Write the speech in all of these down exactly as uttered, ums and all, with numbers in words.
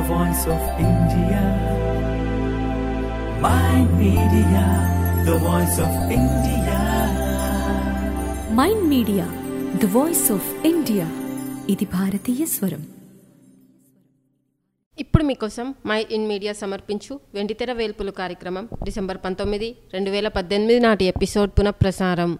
voice of India. Mind Media, the voice of India. Mind media the voice of India. ఇది భారతీయ స్వరం. ఇప్పుడు మీకోసం మై ఇన్ మీడియా సమర్పించు వెండితెర వేల్పులు కార్యక్రమం డిసెంబర్ పంతొమ్మిది రెండు వేల పద్దెనిమిది నాటి ఎపిసోడ్ పునఃప్రసారం.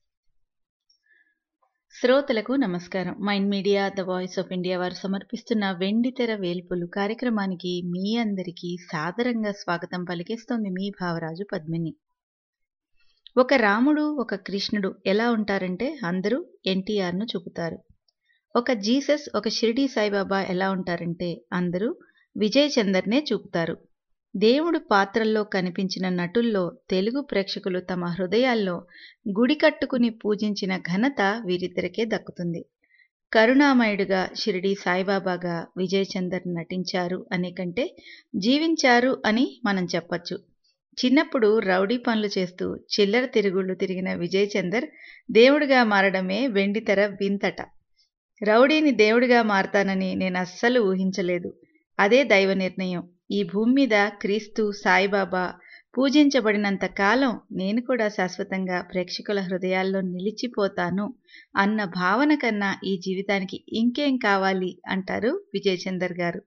శ్రోతలకు నమస్కారం. Mind media the voice of India వారు సమర్పిస్తున్న వెండితెర వేల్పులు కార్యక్రమానికి మీ అందరికీ సాదరంగా స్వాగతం పలికేస్తోంది మీ భావరాజు పద్మిని. ఒక రాముడు ఒక కృష్ణుడు ఎలా ఉంటారంటే అందరూ ఎన్టీఆర్ను చూపుతారు. ఒక జీసస్ ఒక షిరిడీ సాయిబాబా ఎలా ఉంటారంటే అందరూ విజయ్ చందర్నే చూపుతారు. దేవుడు పాత్రల్లో కనిపించిన నటుల్లో తెలుగు ప్రేక్షకులు తమ హృదయాల్లో గుడి కట్టుకుని పూజించిన ఘనత వీరిద్దరికే దక్కుతుంది. కరుణామయుడుగా షిరిడీ సాయిబాబాగా విజయ్ చందర్ నటించారు అనే కంటే జీవించారు అని మనం చెప్పచ్చు. చిన్నప్పుడు రౌడీ పనులు చేస్తూ చిల్లర తిరుగుళ్ళు తిరిగిన విజయ్ చందర్ దేవుడిగా మారడమే వెండితెర వింతట. రౌడీని దేవుడిగా మారతానని నేను అస్సలు ఊహించలేదు. అదే దైవ నిర్ణయం. ఈ భూమి మీద క్రీస్తు సాయిబాబా పూజించబడినంత కాలం నేను కూడా శాశ్వతంగా ప్రేక్షకుల హృదయాల్లో నిలిచిపోతాను అన్న భావన కన్నా ఈ జీవితానికి ఇంకేం కావాలి అంటారు విజయ్ చందర్ గారు.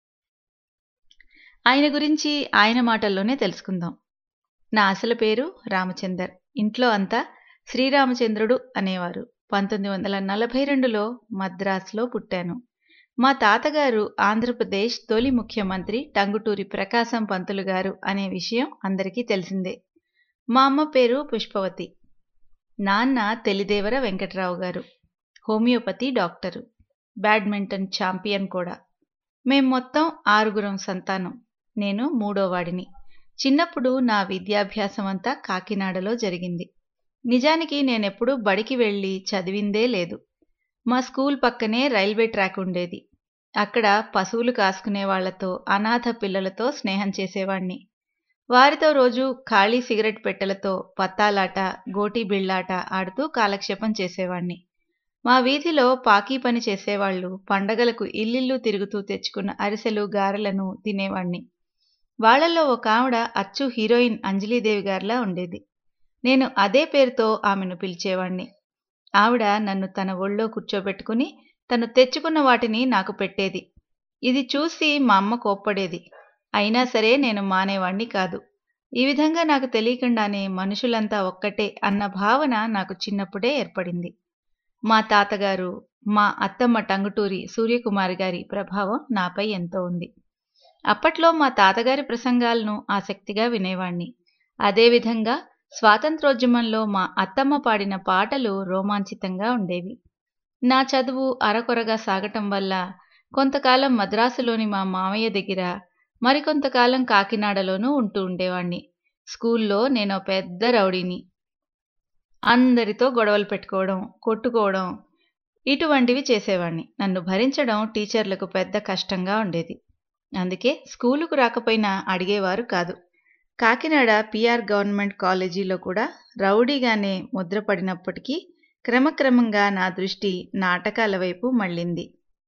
ఆయన గురించి ఆయన మాటల్లోనే తెలుసుకుందాం. నా అసలు పేరు రామచందర్. ఇంట్లో అంతా శ్రీరామచంద్రుడు అనేవారు. పంతొమ్మిది వందల నలభై రెండులో మద్రాసులో పుట్టాను. మా తాతగారు ఆంధ్రప్రదేశ్ తొలి ముఖ్యమంత్రి టంగుటూరి ప్రకాశం పంతులు గారు అనే విషయం అందరికీ తెలిసిందే. మా అమ్మ పేరు పుష్పవతి. నాన్న తెలిదేవర వెంకట్రావు గారు, హోమియోపతి డాక్టరు, బ్యాడ్మింటన్ ఛాంపియన్ కూడా. మేం మొత్తం ఆరుగురం సంతానం. నేను మూడోవాడిని. చిన్నప్పుడు నా విద్యాభ్యాసం అంతా కాకినాడలో జరిగింది. నిజానికి నేనెప్పుడూ బడికి వెళ్ళి చదివిందే లేదు. మా స్కూల్ పక్కనే రైల్వే ట్రాక్ ఉండేది. అక్కడ పశువులు కాసుకునే వాళ్లతో, అనాథ పిల్లలతో స్నేహం చేసేవాణ్ణి. వారితో రోజు ఖాళీ సిగరెట్ పెట్టెలతో పత్తాలాట, గోటీ బిళ్ళాట ఆడుతూ కాలక్షేపం చేసేవాణ్ణి. మా వీధిలో పాకీ పని చేసేవాళ్లు పండగలకు ఇల్లిల్లు తిరుగుతూ తెచ్చుకున్న అరిసెలు, గారెలను తినేవాణ్ణి. వాళ్లలో ఒక ఆవిడ అచ్చు హీరోయిన్ అంజలీదేవి గారిలా ఉండేది. నేను అదే పేరుతో ఆమెను పిలిచేవాణ్ణి. ఆవిడ నన్ను తన ఒళ్ళో కూర్చోబెట్టుకుని తను తెచ్చుకున్న వాటిని నాకు పెట్టేది. ఇది చూసి మా అమ్మ కోప్పడేది. అయినా సరే నేను మానేవాణ్ణి కాదు. ఈ విధంగా నాకు తెలియకుండానే మనుషులంతా ఒక్కటే అన్న భావన నాకు చిన్నప్పుడే ఏర్పడింది. మా తాతగారు, మా అత్తమ్మ టంగుటూరి సూర్యకుమారి గారి ప్రభావం నాపై ఎంతో ఉంది. అప్పట్లో మా తాతగారి ప్రసంగాలను ఆసక్తిగా వినేవాణ్ణి. అదేవిధంగా స్వాతంత్రోద్యమంలో మా అత్తమ్మ పాడిన పాటలు రోమాంచితంగా ఉండేవి. నా చదువు అరకొరగా సాగటం వల్ల కొంతకాలం మద్రాసులోని మా మామయ్య దగ్గర, మరికొంతకాలం కాకినాడలోనూ ఉంటూ ఉండేవాణ్ణి. స్కూల్లో నేను పెద్ద రౌడీని. అందరితో గొడవలు పెట్టుకోవడం, కొట్టుకోవడం ఇటువంటివి చేసేవాణ్ణి. నన్ను భరించడం టీచర్లకు పెద్ద కష్టంగా ఉండేది. అందుకే స్కూలుకు రాకపోయినా అడిగేవారు కాదు. కాకినాడ పిఆర్ గవర్నమెంట్ కాలేజీలో కూడా రౌడీగానే ముద్రపడినప్పటికీ క్రమక్రమంగా నా దృష్టి నాటకాల వైపు మళ్ళింది.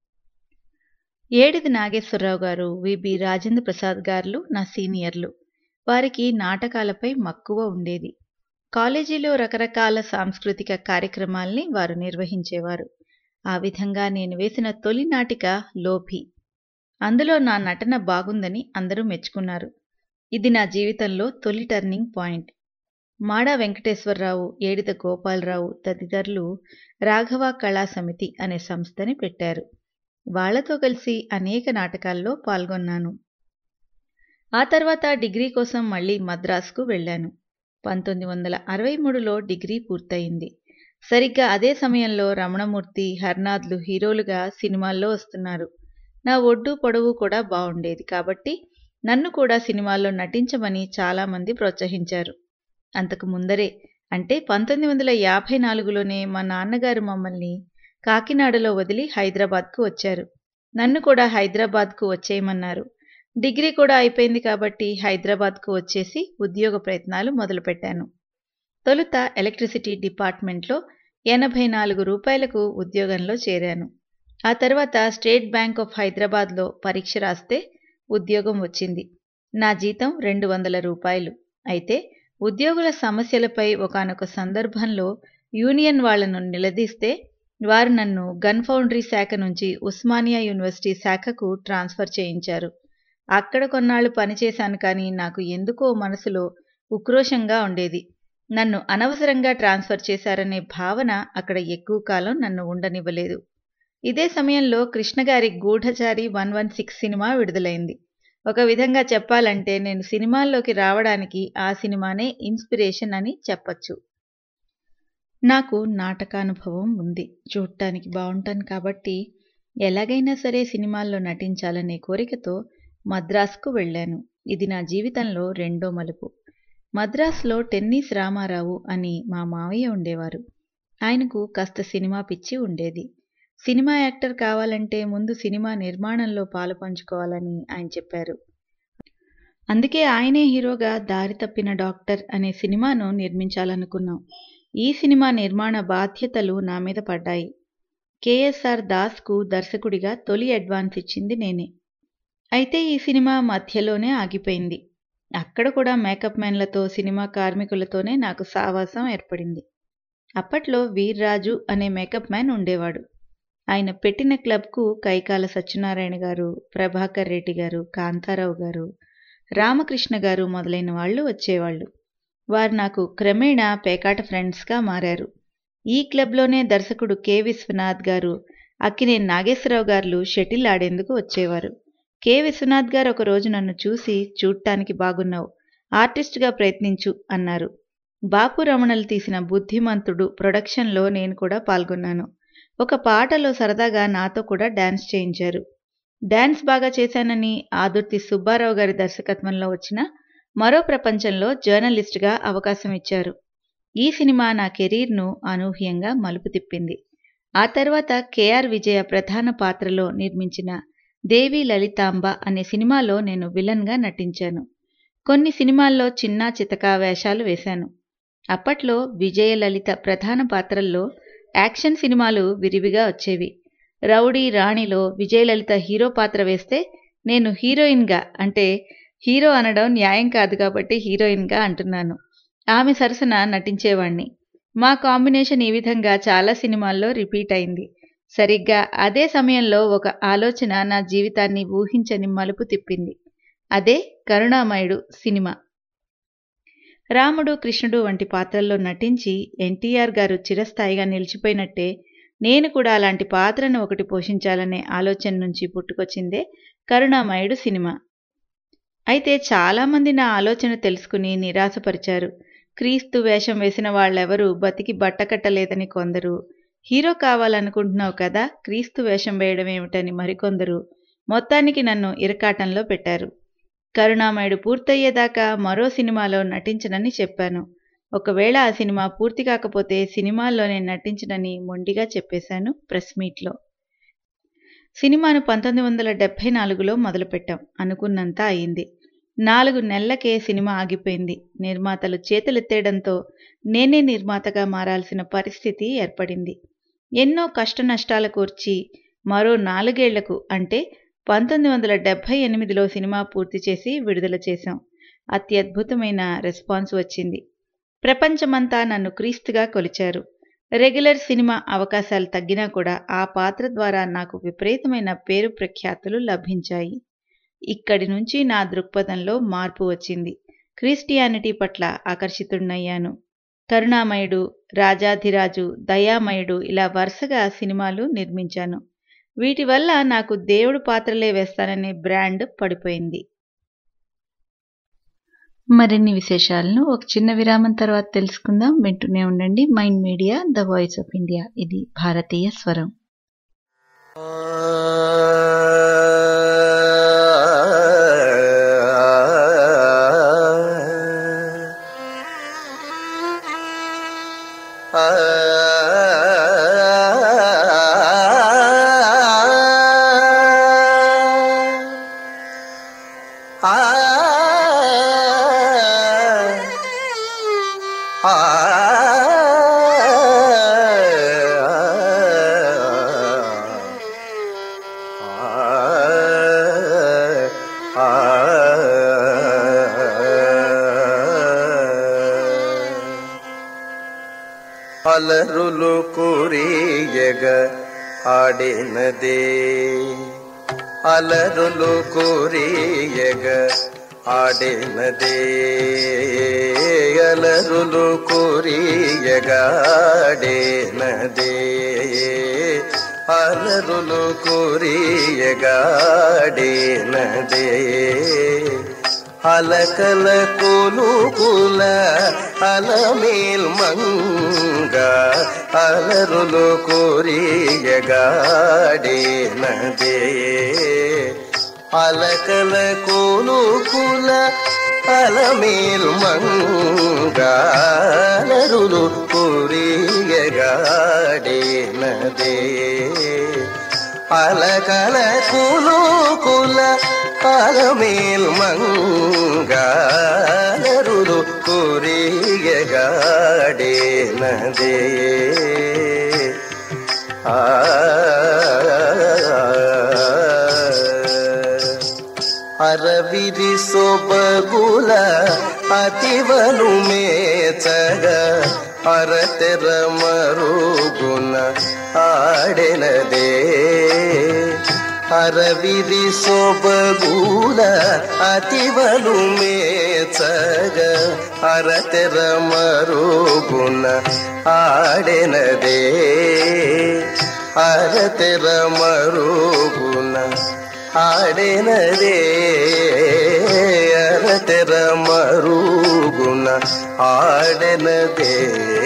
ఏడిది నాగేశ్వరరావు గారు, విబి రాజేంద్ర ప్రసాద్ గారు నా సీనియర్లు. వారికి నాటకాలపై మక్కువ ఉండేది. కాలేజీలో రకరకాల సాంస్కృతిక కార్యక్రమాల్ని వారు నిర్వహించేవారు. ఆ విధంగా నేను వేసిన తొలి నాటిక లోభి. అందులో నా నటన బాగుందని అందరూ మెచ్చుకున్నారు. ఇది నా జీవితంలో తొలి టర్నింగ్ పాయింట్. మాడా వెంకటేశ్వరరావు, ఏడిద గోపాలరావు తదితరులు రాఘవ కళా సమితి అనే సంస్థని పెట్టారు. వాళ్లతో కలిసి అనేక నాటకాల్లో పాల్గొన్నాను. ఆ తర్వాత డిగ్రీ కోసం మళ్లీ మద్రాసుకు వెళ్లాను. పంతొమ్మిది వందల అరవై మూడులో డిగ్రీ పూర్తయింది. సరిగ్గా అదే సమయంలో రమణమూర్తి, హర్నాథ్లు హీరోలుగా సినిమాల్లో వస్తున్నారు. నా ఒడ్డు పొడవు కూడా బాగుండేది కాబట్టి నన్ను కూడా సినిమాల్లో నటించమని చాలామంది ప్రోత్సహించారు. అంతకు ముందరే అంటే పంతొమ్మిది వందల యాభై నాలుగులోనే మా నాన్నగారు మమ్మల్ని కాకినాడలో వదిలి హైదరాబాద్కు వచ్చారు. నన్ను కూడా హైదరాబాద్కు వచ్చేయమన్నారు. డిగ్రీ కూడా అయిపోయింది కాబట్టి హైదరాబాద్కు వచ్చేసి ఉద్యోగ ప్రయత్నాలు మొదలుపెట్టాను. తొలుత ఎలక్ట్రిసిటీ డిపార్ట్మెంట్లో ఎనభై నాలుగు రూపాయలకు ఉద్యోగంలో చేరాను. ఆ తర్వాత స్టేట్ బ్యాంక్ ఆఫ్ హైదరాబాద్లో పరీక్ష రాస్తే ఉద్యోగం వచ్చింది. నా జీతం రెండు వందల రూపాయలు. అయితే ఉద్యోగుల సమస్యలపై ఒకానొక సందర్భంలో యూనియన్ వాళ్లను నిలదీస్తే వారు నన్ను గన్ ఫౌండరీ శాఖ నుంచి ఉస్మానియా యూనివర్సిటీ శాఖకు ట్రాన్స్ఫర్ చేయించారు. అక్కడ కొన్నాళ్లు పనిచేశాను, కానీ నాకు ఎందుకో మనసులో ఉక్రోషంగా ఉండేది. నన్ను అనవసరంగా ట్రాన్స్ఫర్ చేశారనే భావన అక్కడ ఎక్కువ కాలం నన్ను ఉండనివ్వలేదు. ఇదే సమయంలో కృష్ణగారి గూఢచారి వన్ వన్ సిక్స్ సినిమా విడుదలైంది. ఒక విధంగా చెప్పాలంటే నేను సినిమాల్లోకి రావడానికి ఆ సినిమానే ఇన్స్పిరేషన్ అని చెప్పచ్చు. నాకు నాటకానుభవం ఉంది. చూడటానికి బాగుంటాను కాబట్టి ఎలాగైనా సరే సినిమాల్లో నటించాలనే కోరికతో మద్రాసుకు వెళ్ళాను. ఇది నా జీవితంలో రెండో మలుపు. మద్రాసులో టెన్నిస్ రామారావు అని మా మావయ్య ఉండేవారు. ఆయనకు కాస్త సినిమా పిచ్చి ఉండేది. సినిమా యాక్టర్ కావాలంటే ముందు సినిమా నిర్మాణంలో పాలు పంచుకోవాలని ఆయన చెప్పారు. అందుకే ఆయనే హీరోగా దారి తప్పిన డాక్టర్ అనే సినిమాను నిర్మించాలనుకున్నాం. ఈ సినిమా నిర్మాణ బాధ్యతలు నా మీద పడ్డాయి. కేఎస్ఆర్ దాస్కు దర్శకుడిగా తొలి అడ్వాన్స్ ఇచ్చింది నేనే. అయితే ఈ సినిమా మధ్యలోనే ఆగిపోయింది. అక్కడ కూడా మేకప్ మ్యాన్లతో, సినిమా కార్మికులతోనే నాకు సావాసం ఏర్పడింది. అప్పట్లో వీర్రాజు అనే మేకప్ మ్యాన్ ఉండేవాడు. ఆయన పెట్టిన క్లబ్కు కైకాల సత్యనారాయణ గారు, ప్రభాకర్ రెడ్డి గారు, కాంతారావు గారు, రామకృష్ణ గారు మొదలైన వాళ్ళు వచ్చేవాళ్ళు. వారు నాకు క్రమేణా పేకాట ఫ్రెండ్స్గా మారారు. ఈ క్లబ్లోనే దర్శకుడు కె విశ్వనాథ్ గారు, అక్కినేని నాగేశ్వరరావు గారు షటిల్ ఆడేందుకు వచ్చేవారు. కె విశ్వనాథ్ గారు ఒకరోజు నన్ను చూసి, చూడటానికి బాగున్నావు, ఆర్టిస్ట్గా ప్రయత్నించు అన్నారు. బాపు రమణలు తీసిన బుద్ధిమంతుడు ప్రొడక్షన్లో నేను కూడా పాల్గొన్నాను. ఒక పాటలో సరదాగా నాతో కూడా డాన్స్ చేయించారు. డాన్స్ బాగా చేశానని ఆదుర్తి సుబ్బారావు గారి దర్శకత్వంలో వచ్చిన మరో ప్రపంచంలో జర్నలిస్ట్గా అవకాశం ఇచ్చారు. ఈ సినిమా నా కెరీర్ను అనూహ్యంగా మలుపు తిప్పింది. ఆ తర్వాత కెఆర్ విజయ ప్రధాన పాత్రలో నిర్మించిన దేవి లలితాంబ అనే సినిమాలో నేను విలన్గా నటించాను. కొన్ని సినిమాల్లో చిన్నా చితకా వేషాలు వేశాను. అప్పట్లో విజయ లలిత ప్రధాన పాత్రల్లో యాక్షన్ సినిమాలు విరివిగా వచ్చేవి. రౌడీ రాణిలో విజయలలిత హీరో పాత్ర వేస్తే నేను హీరోయిన్గా, అంటే హీరో అనడం న్యాయం కాదు కాబట్టి హీరోయిన్గా అంటున్నాను, ఆమె సరసన నటించేవాణ్ణి. మా కాంబినేషన్ ఈ విధంగా చాలా సినిమాల్లో రిపీట్ అయింది. సరిగ్గా అదే సమయంలో ఒక ఆలోచన నా జీవితాన్ని ఊహించని మలుపు తిప్పింది. అదే కరుణామయుడు సినిమా. రాముడు, కృష్ణుడు వంటి పాత్రల్లో నటించి ఎన్టీఆర్ గారు చిరస్థాయిగా నిలిచిపోయినట్టే నేను కూడా అలాంటి పాత్రను ఒకటి పోషించాలనే ఆలోచన నుంచి పుట్టుకొచ్చిందే కరుణామయుడు సినిమా. అయితే చాలామంది నా ఆలోచన తెలుసుకుని నిరాశపరిచారు. క్రీస్తు వేషం వేసిన వాళ్ళెవరూ బతికి బట్టకట్టలేదని కొందరు, హీరో కావాలనుకుంటున్నావు కదా, క్రీస్తు వేషం వేయడం ఏమిటని మరికొందరు మొత్తానికి నన్ను ఇరకాటంలో పెట్టారు. కరుణామయుడు పూర్తయ్యేదాకా మరో సినిమాలో నటించనని చెప్పాను. ఒకవేళ ఆ సినిమా పూర్తి కాకపోతే సినిమాల్లోనే నటించనని మొండిగా చెప్పేశాను ప్రెస్ మీట్లో. సినిమాను పంతొమ్మిది వందల డెబ్భై నాలుగులో మొదలుపెట్టాం. అనుకున్నంత అయింది. నాలుగు నెలలకే సినిమా ఆగిపోయింది. నిర్మాతలు చేతులెత్తేయడంతో నేనే నిర్మాతగా మారాల్సిన పరిస్థితి ఏర్పడింది. ఎన్నో కష్ట నష్టాల కూర్చి మరో నాలుగేళ్లకు, అంటే పంతొమ్మిది వందల డెబ్భై ఎనిమిదిలో సినిమా పూర్తి చేసి విడుదల చేశాం. అత్యద్భుతమైన రెస్పాన్స్ వచ్చింది. ప్రపంచమంతా నన్ను క్రీస్తుగా కొలిచారు. రెగ్యులర్ సినిమా అవకాశాలు తగ్గినా కూడా ఆ పాత్ర ద్వారా నాకు విపరీతమైన పేరు ప్రఖ్యాతులు లభించాయి. ఇక్కడి నుంచి నా దృక్పథంలో మార్పు వచ్చింది. క్రిస్టియానిటీ పట్ల ఆకర్షితుడినయ్యాను. కరుణామయుడు, రాజాధిరాజు, దయామయుడు ఇలా వరుసగా సినిమాలు నిర్మించాను. వీటి వల్ల నాకు దేవుడు పాత్రలే వేస్తాననే బ్రాండ్ పడిపోయింది. మరిన్ని విశేషాలను ఒక చిన్న విరామం తర్వాత తెలుసుకుందాం. వింటూనే ఉండండి mind media, the voice of India. ఇది భారతీయ స్వరం. ఆ అలరులు కురియగ ఆడినదే అలరులు కురియగ ఆడినదే అలరులు కురియగ ఆడినదే అలరులు కురియగ ఆడినదే అలకల కులుకుల అలమేల్ మంగ అలరులు కురియగాడినదే అలకల కులుకుల అలమేల్ మంగ అలరులు కురియగాడినదే అలకల కులుకుల అలమేల్ మంగళరులు కురియగాడినదే ఆ అరవిరి సొబగుల అతివను మేచగ అరతెర మరుగున ఆడెనదే అరవిరి సొబగుల అతివను మేచగ అరతెర మరుగున ఆడెనదే అరతెర మరుగున ఆడెనదే అరతెర మరుగున ఆడెనదే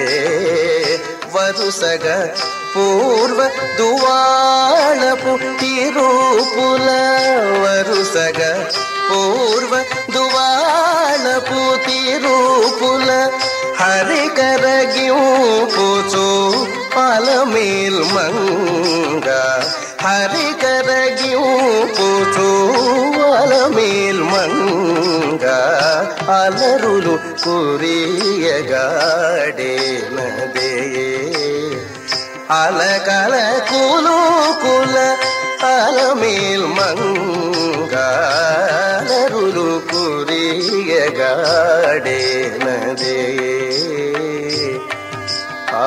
వరుసగా పూర్వ దువాళపు తిరుపుల వరుసగా పూర్వ దువాళపు తిరుపుల హరికరగింపుచు అలమేల్ మంగ హరికరగింపుచు అలమేల్ మంగ అలరులు కురియగాడినదే అలకల కులుకుల అలమేల్ మంగళరులు కురియగాడినదే ఆ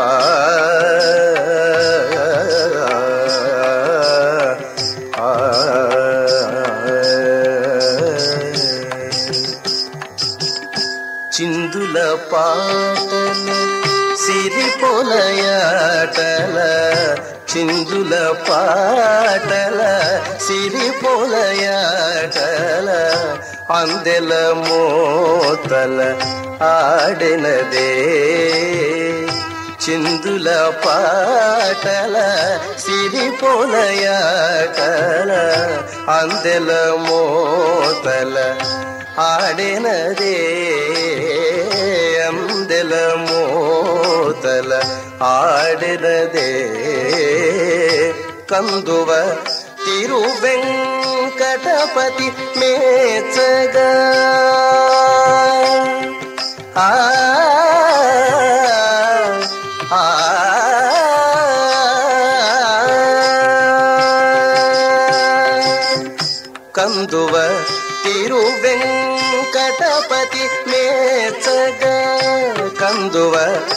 చిందుల పాటల సిరిపొలయాటల చిందుల పాటల సిరిపొలయాటల అందెల మోతల ఆడినదే చిందుల పాటల సిరిపొలయాటల అందెల మోతల ఆడినదే అందెల మోతల ఆడినదే కందువ తిరువెంకటపతి మేచగా ఆ ఆ కందువ తిరువెంకటపతి మేచగా కందువ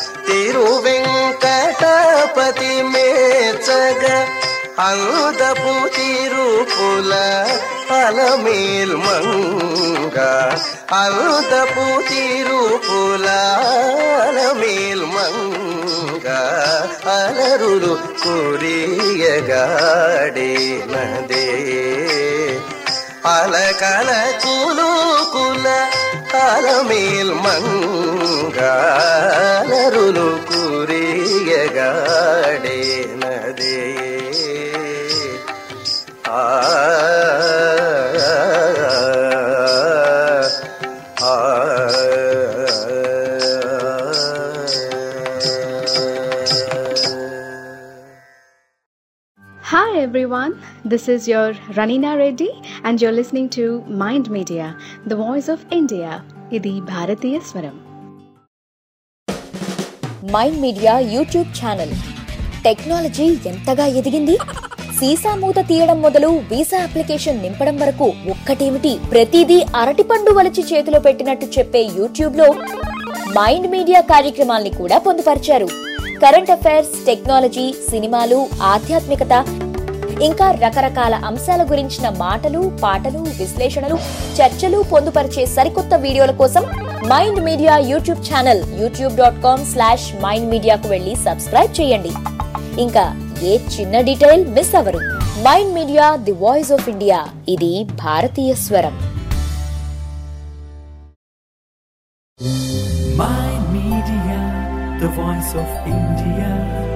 తిరువెంకటపతి మేచగా అందపు తిరుపుల అలమేల్ మంగ అందపు తిరుపుల అలమేల్ మంగ అలరులు కురియగాడినదే అలకల కులుకుల అలమేల్ మంగళరులు కురియగాడినదే ఆ ఆ Hi everyone, this is your Ranina Reddy and you're listening to Mind Media, the voice of India. ఇది భారతీయ స్వరం. Mind media YouTube channel technology ఎంతగా ఎదిగింది, సీసా మూత తీయడం మొదలు వీసా అప్లికేషన్ నింపడం వరకు ఒక్కటేమిటి, ప్రతిదీ అరటిపండు వలిచి చేతిలో పెట్టినట్టు చెప్పే యూట్యూబ్ లో మైండ్ మీడియా కార్యక్రమాల్ని కూడా పొందుపరిచారు. కరెంట్ అఫైర్స్, టెక్నాలజీ, సినిమాలు, ఆధ్యాత్మికత, ఇంకా రకరకాల అంశాల గురించిన మాటలు, పాటలు, విశ్లేషణలు, చర్చలు పొందుపరిచే సరికొత్త వీడియోల కోసం mind media YouTube channel YouTube dot com slash mind మీడియాకు వెళ్లి సబ్స్క్రైబ్ చేయండి. ఇంకా ఏ చిన్న డీటెయిల్ మిస్ అవ్వరు. Mind media, the voice of India, ఇది భారతీయ స్వరం. Mind Media, the voice of India.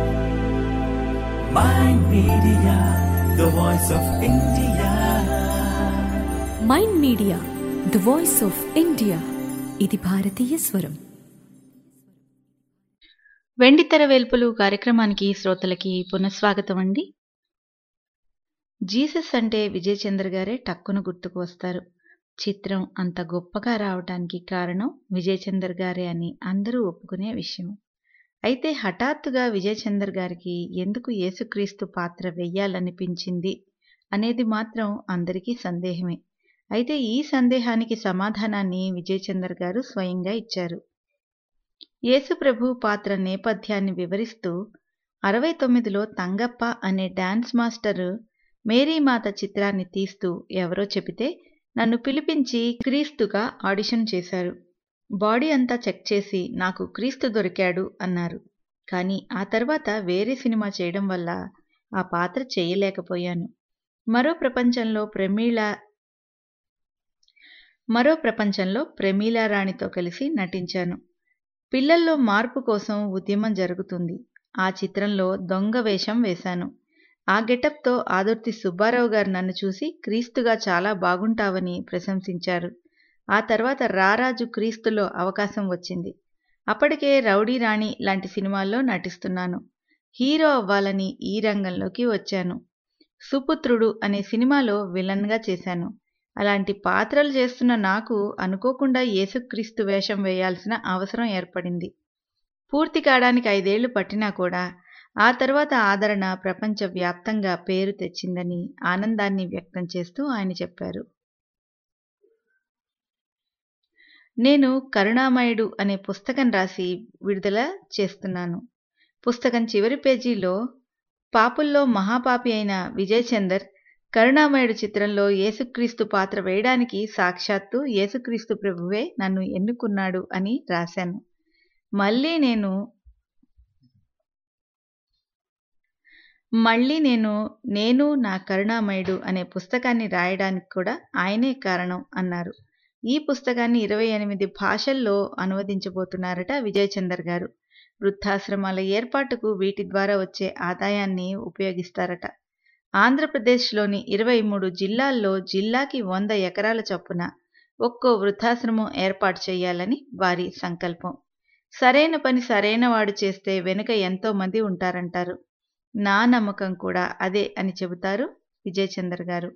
Mind Media, the voice of India. Mind media, the voice of India, ఇది భారతీయ స్వరం. వెండితెర వేల్పులు కార్యక్రమానికి శ్రోతలకి పునఃస్వాగతం అండి. జీసస్ అంటే విజయ్ చంద్ర గారే టక్కున గుర్తుకు వస్తారు. చిత్రం అంత గొప్పగా రావటానికి కారణం విజయ్ చంద్ర గారే అని అందరూ ఒప్పుకునే విషయం. అయితే హఠాత్తుగా విజయ్ చంద్ర గారికి ఎందుకు యేసుక్రీస్తు పాత్ర వెయ్యాలనిపించింది అనేది మాత్రం అందరికీ సందేహమే. అయితే ఈ సందేహానికి సమాధానాన్ని విజయ్ చంద్ర గారు స్వయంగా ఇచ్చారు. యేసుప్రభు పాత్ర నేపథ్యాన్ని వివరిస్తూ అరవై తొమ్మిదిలో తంగప్ప అనే డాన్స్ మాస్టర్ మేరీమాత చిత్రాన్ని తీస్తూ ఎవరో చెబితే నన్ను పిలిపించి క్రీస్తుగా ఆడిషన్ చేశారు. బాడీ అంతా చెక్ చేసి నాకు క్రీస్తు దొరికాడు అన్నారు. కానీ ఆ తర్వాత వేరే సినిమా చేయడం వల్ల ఆ పాత్ర చేయలేకపోయాను. మరో ప్రపంచంలో ప్రమీళ మరో ప్రపంచంలో ప్రమీలా రాణితో కలిసి నటించాను. పిల్లల్లో మార్పు కోసం ఉద్యమం జరుగుతుంది. ఆ చిత్రంలో దొంగ వేషం వేశాను. ఆ గెటప్తో ఆదుర్తి సుబ్బారావు గారు నన్ను చూసి క్రీస్తుగా చాలా బాగుంటావని ప్రశంసించారు. ఆ తర్వాత రారాజు క్రీస్తులో అవకాశం వచ్చింది. అప్పటికే రౌడీ రాణి లాంటి సినిమాల్లో నటిస్తున్నాను. హీరో అవ్వాలని ఈ రంగంలోకి వచ్చాను. సుపుత్రుడు అనే సినిమాలో విలన్గా చేశాను. అలాంటి పాత్రలు చేస్తున్న నాకు అనుకోకుండా యేసుక్రీస్తు వేషం వేయాల్సిన అవసరం ఏర్పడింది. పూర్తి కావడానికి ఐదేళ్లు పట్టినా కూడా ఆ తర్వాత ఆదరణ ప్రపంచవ్యాప్తంగా పేరు తెచ్చిందని ఆనందాన్ని వ్యక్తం చేస్తూ ఆయన చెప్పారు. నేను కరుణామయుడు అనే పుస్తకం రాసి విడుదల చేస్తున్నాను. పుస్తకం చివరి పేజీలో పాపుల్లో మహాపాపి అయిన విజయ్ చందర్ కరుణామయుడు చిత్రంలో యేసుక్రీస్తు పాత్ర వేయడానికి సాక్షాత్తు యేసుక్రీస్తు ప్రభువే నన్ను ఎన్నుకున్నాడు అని రాశాను. మళ్ళీ నేను మళ్ళీ నేను నేను నా కరుణామయుడు అనే పుస్తకాన్ని రాయడానికి కూడా ఆయనే కారణం అన్నారు. ఈ పుస్తకాన్ని ఇరవై ఎనిమిది భాషల్లో అనువదించబోతున్నారట విజయ్ చందర్ గారు. వృద్ధాశ్రమాల ఏర్పాటుకు వీటి ద్వారా వచ్చే ఆదాయాన్ని ఉపయోగిస్తారట. ఆంధ్రప్రదేశ్లోని ఇరవై మూడు జిల్లాల్లో జిల్లాకి వంద ఎకరాల చొప్పున ఒక్కో వృద్ధాశ్రమం ఏర్పాటు చేయాలని వారి సంకల్పం. సరైన పని సరైన వాడు చేస్తే వెనుక ఎంతో మంది ఉంటారంటారు. నా నమ్మకం కూడా అదే అని చెబుతారు విజయ్ చందర్ గారు.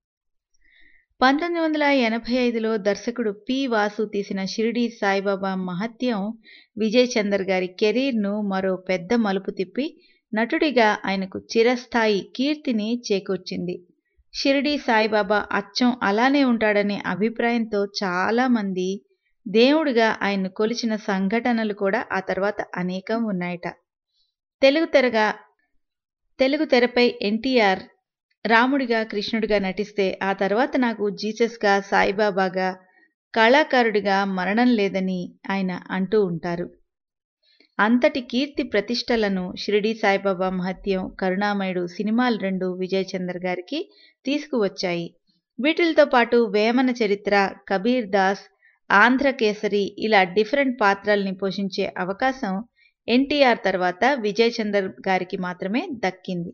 పంతొమ్మిది వందల ఎనభై ఐదులో దర్శకుడు పి వాసు తీసిన షిరిడి సాయిబాబా మహత్యం విజయ్ చందర్ గారి కెరీర్ను మరో పెద్ద మలుపు తిప్పి నటుడిగా ఆయనకు చిరస్థాయి కీర్తిని చేకూర్చింది. షిరిడి సాయిబాబా అచ్చం అలానే ఉంటాడనే అభిప్రాయంతో చాలామంది దేవుడిగా ఆయన్ను కొలిచిన సంఘటనలు కూడా ఆ తర్వాత అనేకం ఉన్నాయట. తెలుగు తెరగా తెలుగు తెరపై ఎన్టీఆర్ రాముడిగా కృష్ణుడిగా నటిస్తే ఆ తర్వాత నాకు జీసస్గా సాయిబాబాగా కళాకారుడిగా మరణం లేదని ఆయన అంటూ ఉంటారు. అంతటి కీర్తి ప్రతిష్టలను షిరిడి సాయిబాబా మహత్యం, కరుణామయుడు సినిమాలు రెండు విజయ్ చందర్ గారికి తీసుకువచ్చాయి. వీటితో పాటు వేమన చరిత్ర, కబీర్ దాస్, ఆంధ్రకేసరి ఇలా డిఫరెంట్ పాత్రల్ని పోషించే అవకాశం ఎన్టీఆర్ తర్వాత విజయ్ చందర్ గారికి మాత్రమే దక్కింది.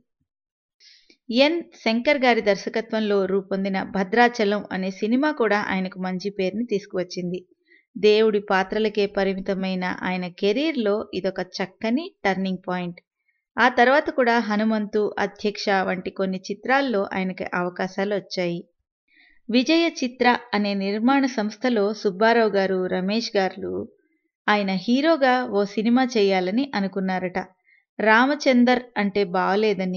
ఎన్ శంకర్ గారి దర్శకత్వంలో రూపొందిన భద్రాచలం అనే సినిమా కూడా ఆయనకు మంచి పేరుని తీసుకువచ్చింది. దేవుడి పాత్రలకే పరిమితమైన ఆయన కెరీర్లో ఇదొక చక్కని టర్నింగ్ పాయింట్. ఆ తర్వాత కూడా హనుమంతు, అధ్యక్ష వంటి కొన్ని చిత్రాల్లో ఆయనకి అవకాశాలు వచ్చాయి. విజయ చిత్ర అనే నిర్మాణ సంస్థలో సుబ్బారావు గారు, రమేష్ గారు ఆయన హీరోగా ఓ సినిమా చేయాలని అనుకున్నారట. రామచందర్ అంటే బాగలేదని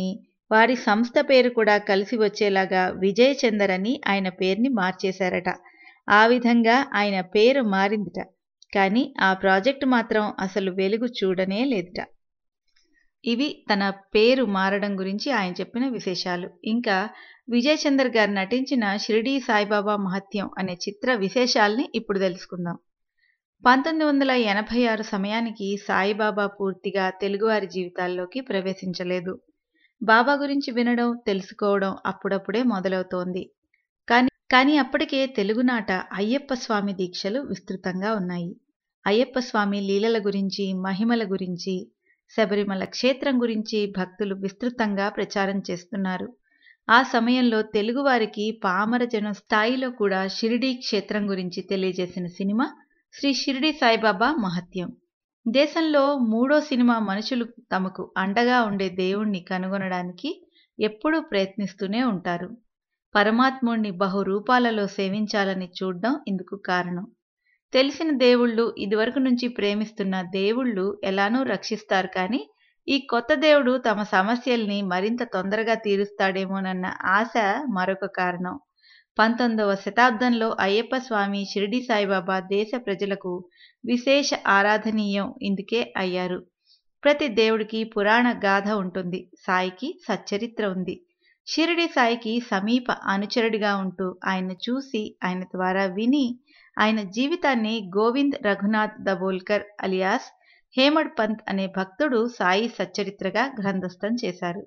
వారి సంస్థ పేరు కూడా కలిసి వచ్చేలాగా విజయ్ చందర్ అని ఆయన పేరుని మార్చేశారట. ఆ విధంగా ఆయన పేరు మారిందిట. కానీ ఆ ప్రాజెక్టు మాత్రం అసలు వెలుగు చూడనే లేదుట. ఇవి తన పేరు మారడం గురించి ఆయన చెప్పిన విశేషాలు. ఇంకా విజయ్ చందర్ గారు నటించిన షిరిడీ సాయిబాబా మహత్యం అనే చిత్ర విశేషాల్ని ఇప్పుడు తెలుసుకుందాం. పంతొమ్మిది వందల ఎనభై ఆరు సమయానికి సాయిబాబా పూర్తిగా తెలుగువారి జీవితాల్లోకి ప్రవేశించలేదు. బాబా గురించి వినడం, తెలుసుకోవడం అప్పుడప్పుడే మొదలవుతోంది. కానీ కానీ అప్పటికే తెలుగునాట అయ్యప్ప స్వామి దీక్షలు విస్తృతంగా ఉన్నాయి. అయ్యప్ప స్వామి లీలల గురించి, మహిమల గురించి, శబరిమల క్షేత్రం గురించి భక్తులు విస్తృతంగా ప్రచారం చేస్తున్నారు. ఆ సమయంలో తెలుగువారికి పామర జనం స్థాయిలో కూడా షిరిడీ క్షేత్రం గురించి తెలియజేసిన సినిమా శ్రీ షిరిడీ సాయిబాబా మహత్యం. దేశంలో మూడో సినిమా మనుషులు తమకు అండగా ఉండే దేవుణ్ణి కనుగొనడానికి ఎప్పుడూ ప్రయత్నిస్తూనే ఉంటారు. పరమాత్ముణ్ణి బహురూపాలలో సేవించాలని చూడడం ఇందుకు కారణం. తెలిసిన దేవుళ్ళు, ఇదివరకు నుంచి ప్రేమిస్తున్న దేవుళ్ళు ఎలానూ రక్షిస్తారు, కానీ ఈ కొత్త దేవుడు తమ సమస్యల్ని మరింత తొందరగా తీరుస్తాడేమోనన్న ఆశ మరొక కారణం. పంతొమ్మిదవ శతాబ్దంలో అయ్యప్ప స్వామి, షిరిడీ సాయిబాబా దేశ ప్రజలకు విశేష ఆరాధనీయం ఇందుకే అయ్యారు. ప్రతి దేవుడికి పురాణ గాథ ఉంటుంది. సాయికి సచ్చరిత్ర ఉంది. షిరిడీ సాయికి సమీప అనుచరుడిగా ఉంటూ ఆయన్ను చూసి, ఆయన ద్వారా విని, ఆయన జీవితాన్ని గోవింద్ రఘునాథ్ దబోల్కర్ అలియాస్ హేమడ్ పంత్ అనే భక్తుడు సాయి సచ్చరిత్రగా గ్రంథస్థం చేశారు.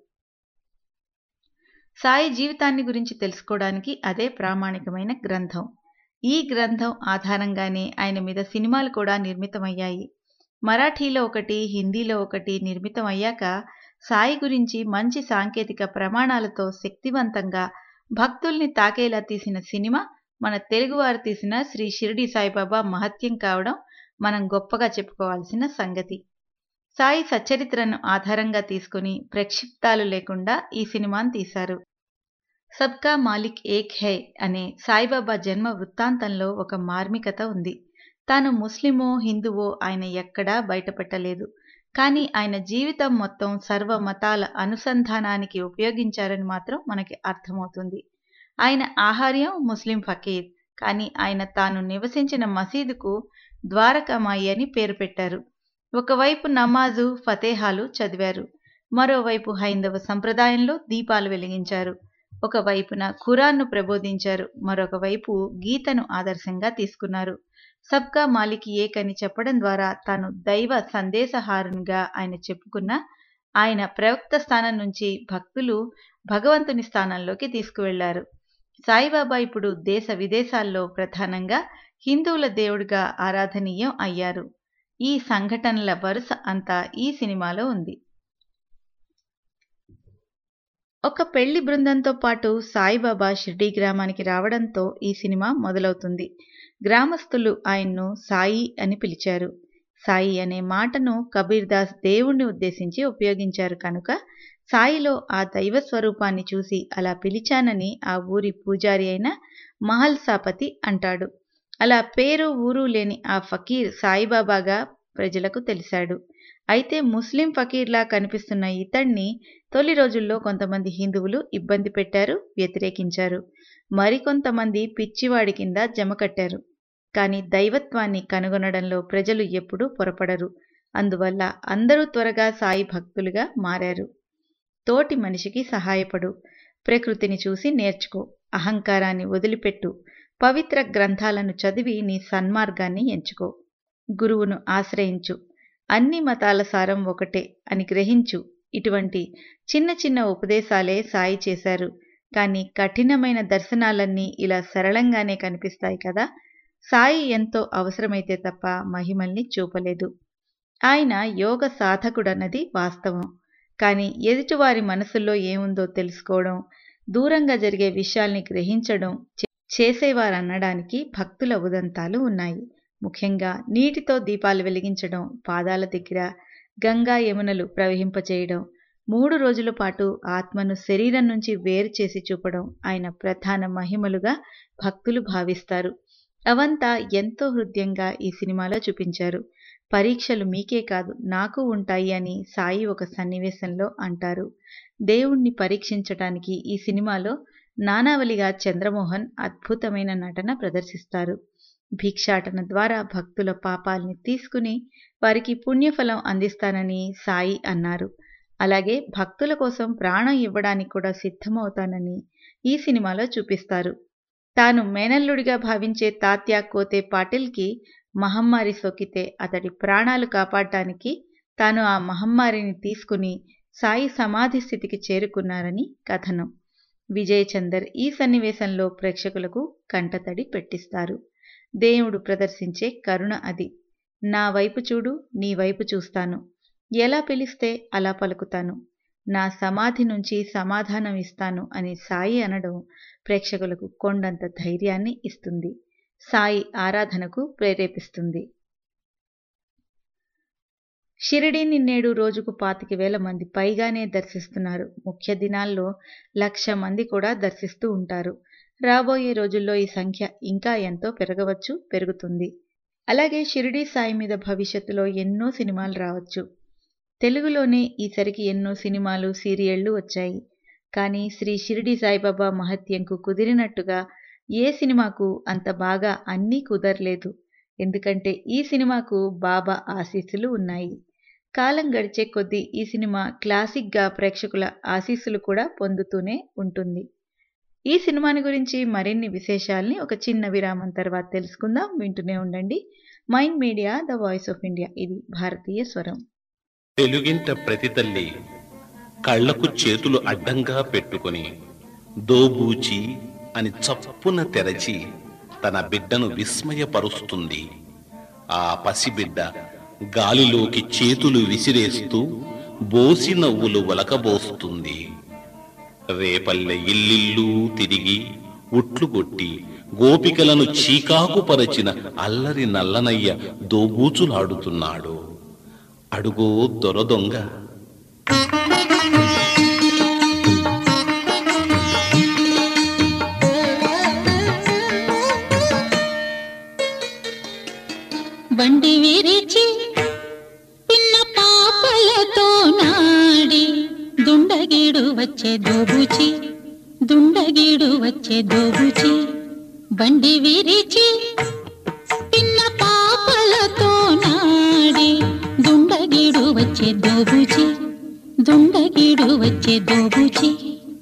సాయి జీవితాన్ని గురించి తెలుసుకోవడానికి అదే ప్రామాణికమైన గ్రంథం. ఈ గ్రంథం ఆధారంగానే ఆయన మీద సినిమాలు కూడా నిర్మితమయ్యాయి. మరాఠీలో ఒకటి, హిందీలో ఒకటి నిర్మితమయ్యాక సాయి గురించి మంచి సాంకేతిక ప్రమాణాలతో శక్తివంతంగా భక్తుల్ని తాకేలా తీసిన సినిమా మన తెలుగువారు తీసిన శ్రీ షిరిడీ సాయిబాబా మహత్యం కావడం మనం గొప్పగా చెప్పుకోవాల్సిన సంగతి. సాయి సచ్చరిత్రను ఆధారంగా తీసుకుని ప్రక్షిప్తాలు లేకుండా ఈ సినిమాను తీశారు. సబ్కా మాలిక్ ఏక్ హై అనే సాయిబాబా జన్మ వృత్తాంతంలో ఒక మార్మికత ఉంది. తాను ముస్లిమో హిందువో ఆయన ఎక్కడా బయటపెట్టలేదు. కానీ ఆయన జీవితం మొత్తం సర్వ మతాల అనుసంధానానికి ఉపయోగించారని మాత్రం మనకి అర్థమవుతుంది. ఆయన ఆహార్యం ముస్లిం ఫకీర్, కానీ ఆయన తాను నివసించిన మసీదుకు ద్వారకామాయి అని పేరు పెట్టారు. ఒకవైపు నమాజు, ఫతేహాలు చదివారు. మరోవైపు హైందవ సంప్రదాయంలో దీపాలు వెలిగించారు. ఒకవైపున ఖురాన్ను ప్రబోధించారు. మరొక వైపు గీతను ఆదర్శంగా తీసుకున్నారు. సబ్కా మాలిక్ ఏక్ అని చెప్పడం ద్వారా తాను దైవ సందేశహారునిగా ఆయన చెప్పుకున్న ఆయన ప్రవక్త స్థానం నుంచి భక్తులు భగవంతుని స్థానంలోకి తీసుకువెళ్లారు. సాయిబాబా ఇప్పుడు దేశ విదేశాల్లో ప్రధానంగా హిందువుల దేవుడిగా ఆరాధనీయం అయ్యారు. ఈ సంఘటనల వరుస అంతా ఈ సినిమాలో ఉంది. ఒక పెళ్లి బృందంతో పాటు సాయిబాబా షిర్డీ గ్రామానికి రావడంతో ఈ సినిమా మొదలవుతుంది. గ్రామస్తులు ఆయన్ను సాయి అని పిలిచారు. సాయి అనే మాటను కబీర్ దాస్ దేవుణ్ణి ఉద్దేశించి ఉపయోగించారు కనుక సాయిలో ఆ దైవ స్వరూపాన్ని చూసి అలా పిలిచానని ఆ ఊరి పూజారి అయిన మహల్సాపతి అంటాడు. అలా పేరు ఊరు లేని ఆ ఫకీర్ సాయిబాబాగా ప్రజలకు తెలిసాడు. అయితే ముస్లిం ఫకీర్లా కనిపిస్తున్న ఇతణ్ణి తొలి రోజుల్లో కొంతమంది హిందువులు ఇబ్బంది పెట్టారు, వ్యతిరేకించారు. మరికొంతమంది పిచ్చివాడి కింద జమకట్టారు. కానీ దైవత్వాన్ని కనుగొనడంలో ప్రజలు ఎప్పుడూ పొరపడరు. అందువల్ల అందరూ త్వరగా సాయి భక్తులుగా మారారు. తోటి మనిషికి సహాయపడు, ప్రకృతిని చూసి నేర్చుకో, అహంకారాన్ని వదిలిపెట్టు, పవిత్ర గ్రంథాలను చదివి నీ సన్మార్గాన్ని ఎంచుకో, గురువును ఆశ్రయించు, అన్ని మతాల సారం ఒకటే అని గ్రహించు. ఇటువంటి చిన్న చిన్న ఉపదేశాలే సాయి చేశారు. కానీ కఠినమైన దర్శనాలన్నీ ఇలా సరళంగానే కనిపిస్తాయి కదా. సాయి ఎంతో అవసరమైతే తప్ప మహిమల్ని చూపలేదు. ఆయన యోగ సాధకుడన్నది వాస్తవం. కానీ ఎదుటివారి మనసుల్లో ఏముందో తెలుసుకోవడం, దూరంగా జరిగే విషయాల్ని గ్రహించడం చేసేవారనడానికి భక్తుల ఉదంతాలు ఉన్నాయి. ముఖ్యంగా నీటితో దీపాలు వెలిగించడం, పాదాల దగ్గర గంగా యమునలు ప్రవహింపచేయడం, మూడు రోజుల పాటు ఆత్మను శరీరం నుంచి వేరు చేసి చూపడం ఆయన ప్రధాన మహిమలుగా భక్తులు భావిస్తారు. అవంతా ఎంతో హృదయంగా ఈ సినిమాలో చూపించారు. పరీక్షలు మీకే కాదు నాకు ఉంటాయి అని సాయి ఒక సన్నివేశంలో అంటారు. దేవుణ్ణి పరీక్షించటానికి ఈ సినిమాలో నానావలిగా చంద్రమోహన్ అద్భుతమైన నటన ప్రదర్శిస్తారు. భిక్షాటన ద్వారా భక్తుల పాపాల్ని తీసుకుని వారికి పుణ్యఫలం అందిస్తానని సాయి అన్నారు. అలాగే భక్తుల కోసం ప్రాణం ఇవ్వడానికి కూడా సిద్ధమవుతానని ఈ సినిమాలో చూపిస్తారు. తాను మేనల్లుడిగా భావించే తాత్యా కోతే పాటిల్కి మహమ్మారి సోకితే అతడి ప్రాణాలు కాపాడటానికి తాను ఆ మహమ్మారిని తీసుకుని సాయి సమాధి స్థితికి చేరుకున్నారని కథనం. విజయ్ చందర్ ఈ సన్నివేశంలో ప్రేక్షకులకు కంటతడి పెట్టిస్తారు. దేవుడు ప్రదర్శించే కరుణ అది. నా వైపు చూడు, నీ వైపు చూస్తాను, ఎలా పిలిస్తే అలా పలుకుతాను, నా సమాధి నుంచి సమాధానం ఇస్తాను అని సాయి అనడం ప్రేక్షకులకు కొండంత ధైర్యాన్ని ఇస్తుంది. సాయి ఆరాధనకు ప్రేరేపిస్తుంది. షిరిడీని నేడు రోజుకు పాతిక వేల మంది పైగానే దర్శిస్తున్నారు. ముఖ్య దినాల్లో లక్ష మంది కూడా దర్శిస్తూ ఉంటారు. రాబోయే రోజుల్లో ఈ సంఖ్య ఇంకా ఎంతో పెరగవచ్చు, పెరుగుతుంది. అలాగే షిరిడీ సాయి మీద భవిష్యత్తులో ఎన్నో సినిమాలు రావచ్చు. తెలుగులోనే ఈసరికి ఎన్నో సినిమాలు, సీరియళ్లు వచ్చాయి. కానీ శ్రీ షిరిడీ సాయిబాబా మహత్యంకు కుదిరినట్టుగా ఏ సినిమాకు అంత బాగా అన్నీ కుదరలేదు. ఎందుకంటే ఈ సినిమాకు బాబా ఆశీస్సులు ఉన్నాయి. కాలం గడిచే కొద్దీ ఈ సినిమా క్లాసిక్గా ప్రేక్షకుల ఆశీస్సులు కూడా పొందుతూనే ఉంటుంది. ఈ సినిమాని గురించి మరిన్ని విశేషాల్ని ఒక చిన్న విరామం తర్వాత తెలుసుకుందాం. వింటూనే ఉండండి mind media, the voice of India. ఇది భారతీయ స్వరం. తెలుగింట ప్రతి తల్లి కళ్లకు చేతులు అడ్డంగా పెట్టుకుని దోబూచి అని చప్పున తెరచి తన బిడ్డను విస్మయపరుస్తుంది. ఆ పసిబిడ్డ గాలిలోకి చేతులు విసిరేస్తూ బోసి నవ్వులు వలకబోస్తుంది. రేపల్లె ఇల్లిల్లు తిరిగి ఉట్లు కొట్టి గోపికలను చీకాకుపరచిన అల్లరి నల్లనయ్య దోబూచులాడుతున్నాడు. అడుగో దొరదొంగ. బండి విరిచి పిన్న పాపలతో నాడి దుండగీడు వచ్చే దోబుచి, దుండగీడు వచ్చే దోబుచి. బండి విరిచి పిన్న పాపలతో నాడి దుండగీడు వచ్చే దోబుచి, దుండగీడు వచ్చే దోబుచి.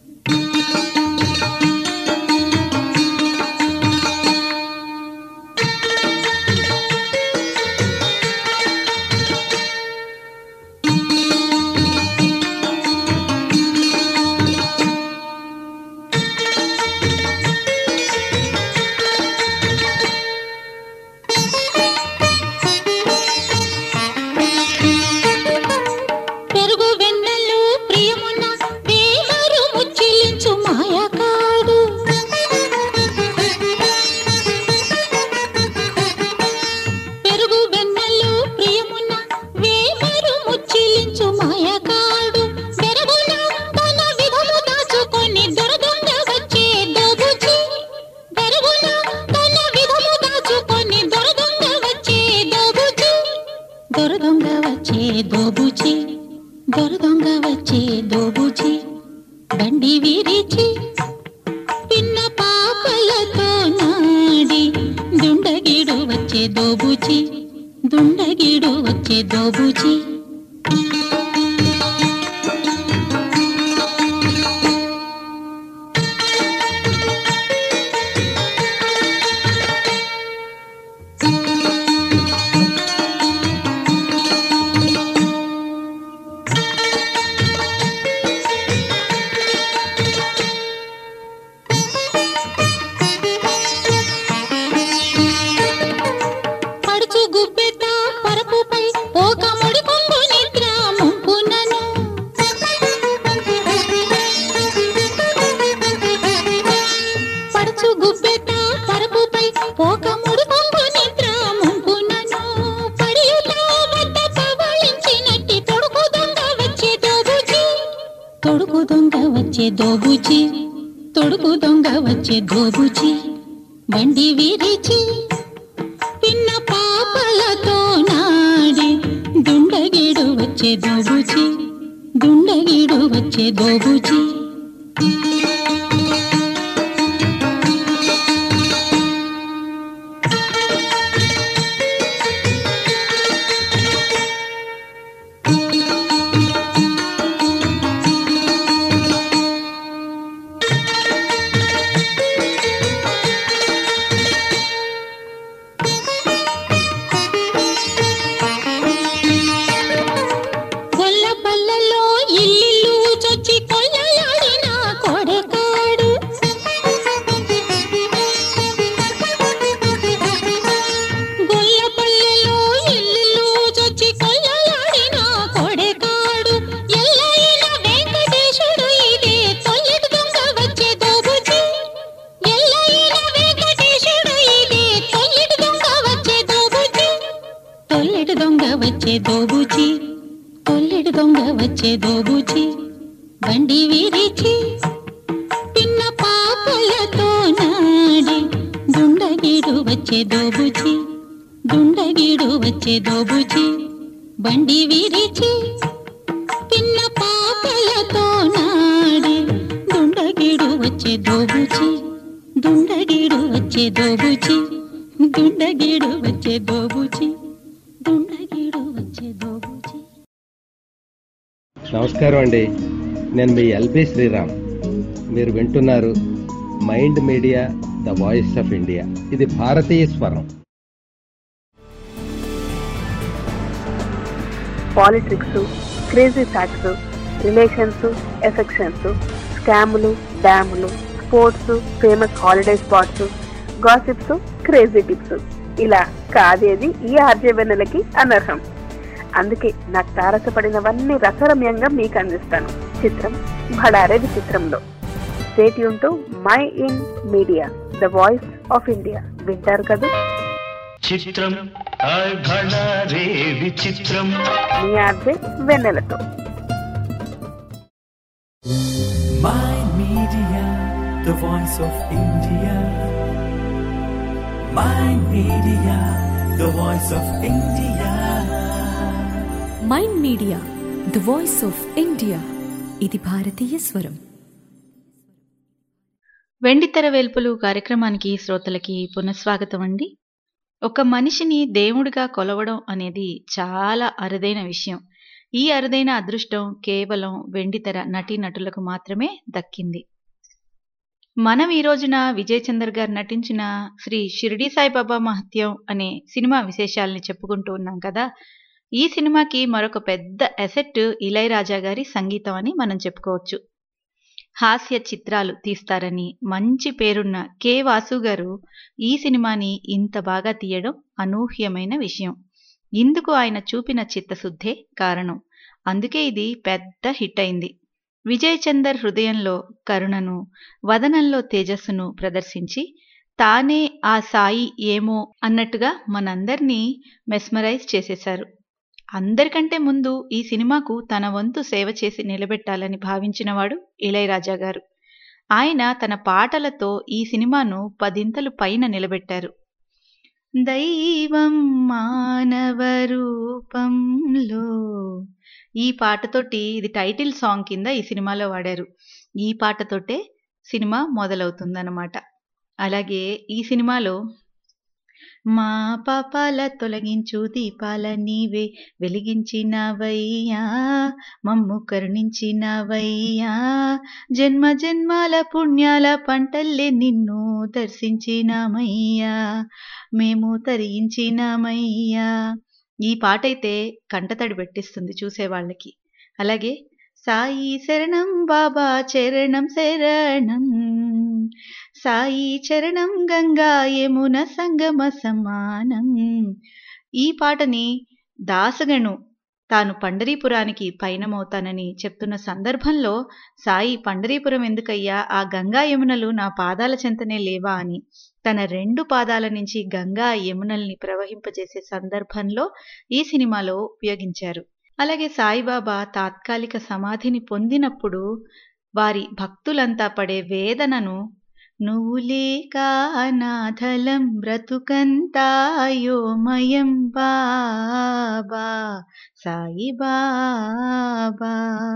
బండి విరిచి పిన్న పాపలతో నాడి దుండగిడు వచ్చే దోబుచి, దుండగిడు వచ్చే దోబుచి. తొడుకు దొంగ వచ్చే దోబుచి, తొడుకు దొంగ వచ్చే దోబుచి. బండి విరిచి వచ్చే దోబుచి దుండగిడు వచ్చే దోబుచి దోబుచి కొల్లెడు దొంగ వచ్చే దోబుచి బండి విరిచి పిన్న పాపలతో నాడి దుండగిడు వచ్చే దోబుచి దుండగిడు వచ్చే దోబుచి బండి విరిచి పిన్న పాపలతో నాడి దుండగిడు వచ్చే దోబుచి దుండగిడు వచ్చే దోబుచి దుండగిడు వచ్చే దోబుచి దుండగిడు వచ్చే దోబుచి. నమస్కారం అండి, నేను మీ ఎల్బి శ్రీరామ్. మీరు వింటున్నారు mind media the voice of India. ఇది భారతీయ స్వరం. Politics, crazy facts, relations, affections, స్కాములు, డ్యాములు, sports, famous holiday spots, gossips, crazy tips, ఇలా కాదేది ఈ ఆర్జవెన్నెలకి అనర్హం. అందుకే నాకు తారసపడినవన్నీ రసరమ్యంగా మీకు అందిస్తాను. చిత్రం భడారే విచిత్రంలో. Stay tune to mind media the voice of India. వింటారు కదా? చిత్రం భడారే విచిత్రం మీ ఆర్జే వెన్నెలతో. Mind media the voice of India. Mind Media, the voice of India. Mind Media, the voice of India. ఇది భారతీయ స్వరం. వెండితెర వేల్పులు కార్యక్రమానికి శ్రోతలకి పునఃస్వాగతం అండి. ఒక మనిషిని దేవుడిగా కొలవడం అనేది చాలా అరుదైన విషయం. ఈ అరుదైన అదృష్టం కేవలం వెండితెర నటీనటులకు మాత్రమే దక్కింది. మనం ఈ రోజున విజయ్ చందర్ గారు నటించిన శ్రీ షిరిడి సాయిబాబా మహత్యం అనే సినిమా విశేషాలని చెప్పుకుంటూ ఉన్నాం కదా. ఈ సినిమాకి మరొక పెద్ద అసెట్ ఇళయరాజా గారి సంగీతం అని మనం చెప్పుకోవచ్చు. హాస్య చిత్రాలు తీస్తారని మంచి పేరున్న కె వాసు గారు ఈ సినిమాని ఇంత బాగా తీయడం అనూహ్యమైన విషయం. ఇందుకు ఆయన చూపిన చిత్తశుద్ధే కారణం. అందుకే ఇది పెద్ద హిట్ అయింది. విజయ్ చందర్ హృదయంలో కరుణను, వదనంలో తేజస్సును ప్రదర్శించి తానే ఆ సాయి ఏమో అన్నట్టుగా మనందర్నీ మెస్మరైజ్ చేసేశారు. అందరికంటే ముందు ఈ సినిమాకు తన వంతు సేవ చేసి నిలబెట్టాలని భావించినవాడు ఇళయరాజా గారు. ఆయన తన పాటలతో ఈ సినిమాను పదింతలు పైన నిలబెట్టారు. దైవం మానవ రూపంలో ఈ పాటతోటి, ఇది టైటిల్ సాంగ్ కింద ఈ సినిమాలో వాడారు. ఈ పాటతోటే సినిమా మొదలవుతుందన్నమాట. అలాగే ఈ సినిమాలో మా పాపాల తొలగించు దీపాల నీవే వెలిగించినవయ్యా, మమ్ము కరుణించినవయ్యా, జన్మ జన్మాల పుణ్యాల పంటల్లే నిన్ను దర్శించినామయ్యా, మేము తరించినామయ్యా. ఈ పాట అయితే కంటతడి పెట్టిస్తుంది చూసేవాళ్ళకి. అలాగే సాయి శరణం బాబా చరణం శరణం, సాయి చరణం గంగా యమున సంగమ సమానం. ఈ పాటని దాసగను తాను పండరీపురానికి పయనమవుతానని చెప్తున్న సందర్భంలో సాయి పండరీపురం ఎందుకయ్యా, ఆ గంగా యమునలు నా పాదాల చెంతనే లేవా అని తన రెండు పాదాల నుంచి గంగా యమునల్ని ప్రవహింపజేసే సందర్భంలో ఈ సినిమాలో ఉపయోగించారు. అలాగే సాయిబాబా తాత్కాలిక సమాధిని పొందినప్పుడు వారి భక్తులంతా పడే వేదనను నువ్వు లేక అనాథలం బ్రతుకంతాయోమయం బాబా సాయి బాబా.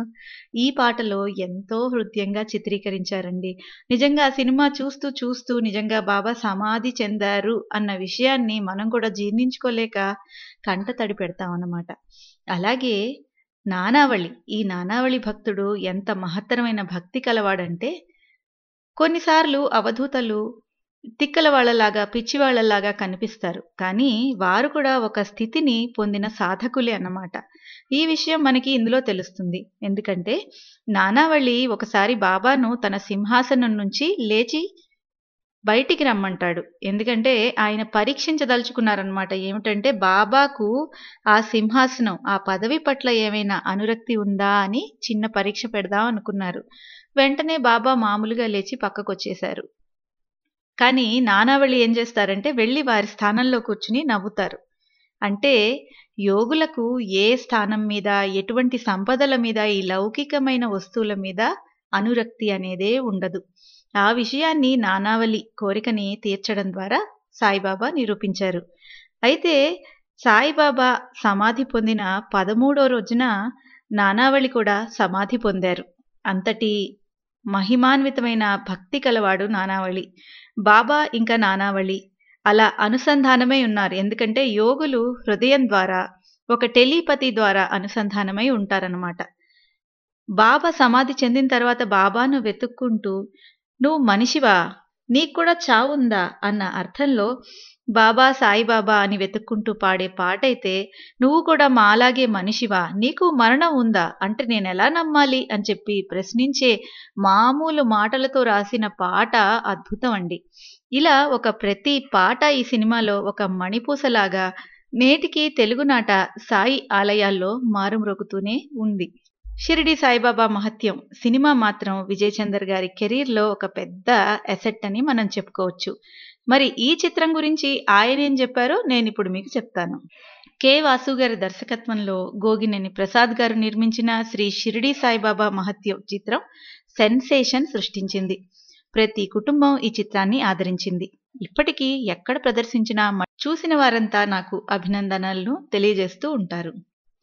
ఈ పాటలో ఎంతో హృదయంగా చిత్రీకరించారండి. నిజంగా ఆ సినిమా చూస్తూ చూస్తూ నిజంగా బాబా సమాధి చెందారు అన్న విషయాన్ని మనం కూడా జీర్ణించుకోలేక కంట తడి పెడతామన్నమాట. అలాగే నానావళి, ఈ నానావళి భక్తుడు ఎంత మహత్తరమైన భక్తి కలవాడంటే, కొన్నిసార్లు అవధూతలు తిక్కల వాళ్ళలాగా పిచ్చివాళ్లలాగా కనిపిస్తారు, కానీ వారు కూడా ఒక స్థితిని పొందిన సాధకులే అన్నమాట. ఈ విషయం మనకి ఇందులో తెలుస్తుంది. ఎందుకంటే నానావళి ఒకసారి బాబాను తన సింహాసనం నుంచి లేచి బయటికి రమ్మంటాడు. ఎందుకంటే ఆయన పరీక్షించదలుచుకున్నారనమాట. ఏమిటంటే బాబాకు ఆ సింహాసనం, ఆ పదవి పట్ల ఏమైనా అనురక్తి ఉందా అని చిన్న పరీక్ష పెడదాం అనుకున్నారు. వెంటనే బాబా మామూలుగా లేచి పక్కకొచ్చేశారు. కానీ నానావళి ఏం చేస్తారంటే వెళ్ళి వారి స్థానంలో కూర్చుని నవ్వుతారు. అంటే యోగులకు ఏ స్థానం మీద, ఎటువంటి సంపదల మీద, ఈ లౌకికమైన వస్తువుల మీద అనురక్తి అనేదే ఉండదు. ఆ విషయాన్ని నానావళి కోరికని తీర్చడం ద్వారా సాయిబాబా నిరూపించారు. అయితే సాయిబాబా సమాధి పొందిన పదమూడో రోజున నానావళి కూడా సమాధి పొందారు. అంతటి మహిమాన్వితమైన భక్తి కలవాడు నానావళి. బాబా ఇంకా నానావళి అలా అనుసంధానమై ఉన్నారు. ఎందుకంటే యోగులు హృదయం ద్వారా, ఒక టెలిపతి ద్వారా అనుసంధానమై ఉంటారన్నమాట. బాబా సమాధి చెందిన తర్వాత బాబాను వెతుక్కుంటూ, నువ్వు మనిషివా, నీకు కూడా చావుందా అన్న అర్థంలో బాబా సాయిబాబా అని వెతుక్కుంటూ పాడే పాట అయితే, నువ్వు కూడా మాలాగే మనిషివా, నీకు మరణం ఉందా అంటే నేను ఎలా నమ్మాలి అని చెప్పి ప్రశ్నించే మామూలు మాటలతో రాసిన పాట అద్భుతం అండి. ఇలా ఒక ప్రతి పాట ఈ సినిమాలో ఒక మణిపూసలాగా నేటికి తెలుగునాట సాయి ఆలయాల్లో మారుమ్రోగుతూనే ఉంది. షిరిడి సాయిబాబా మహత్యం సినిమా మాత్రం విజయ్ చందర్ గారి కెరీర్లో ఒక పెద్ద అసెట్ అని మనం చెప్పుకోవచ్చు. మరి ఈ చిత్రం గురించి ఆయన ఏం చెప్పారో నేను ఇప్పుడు మీకు చెప్తాను. కె వాసు గారి దర్శకత్వంలో గోగినేని ప్రసాద్ గారు నిర్మించిన శ్రీ షిరిడి సాయిబాబా మహత్యం చిత్రం సెన్సేషన్ సృష్టించింది. ప్రతి కుటుంబం ఈ చిత్రాన్ని ఆదరించింది. ఇప్పటికీ ఎక్కడ ప్రదర్శించినా చూసిన వారంతా నాకు అభినందనలను తెలియజేస్తూ ఉంటారు.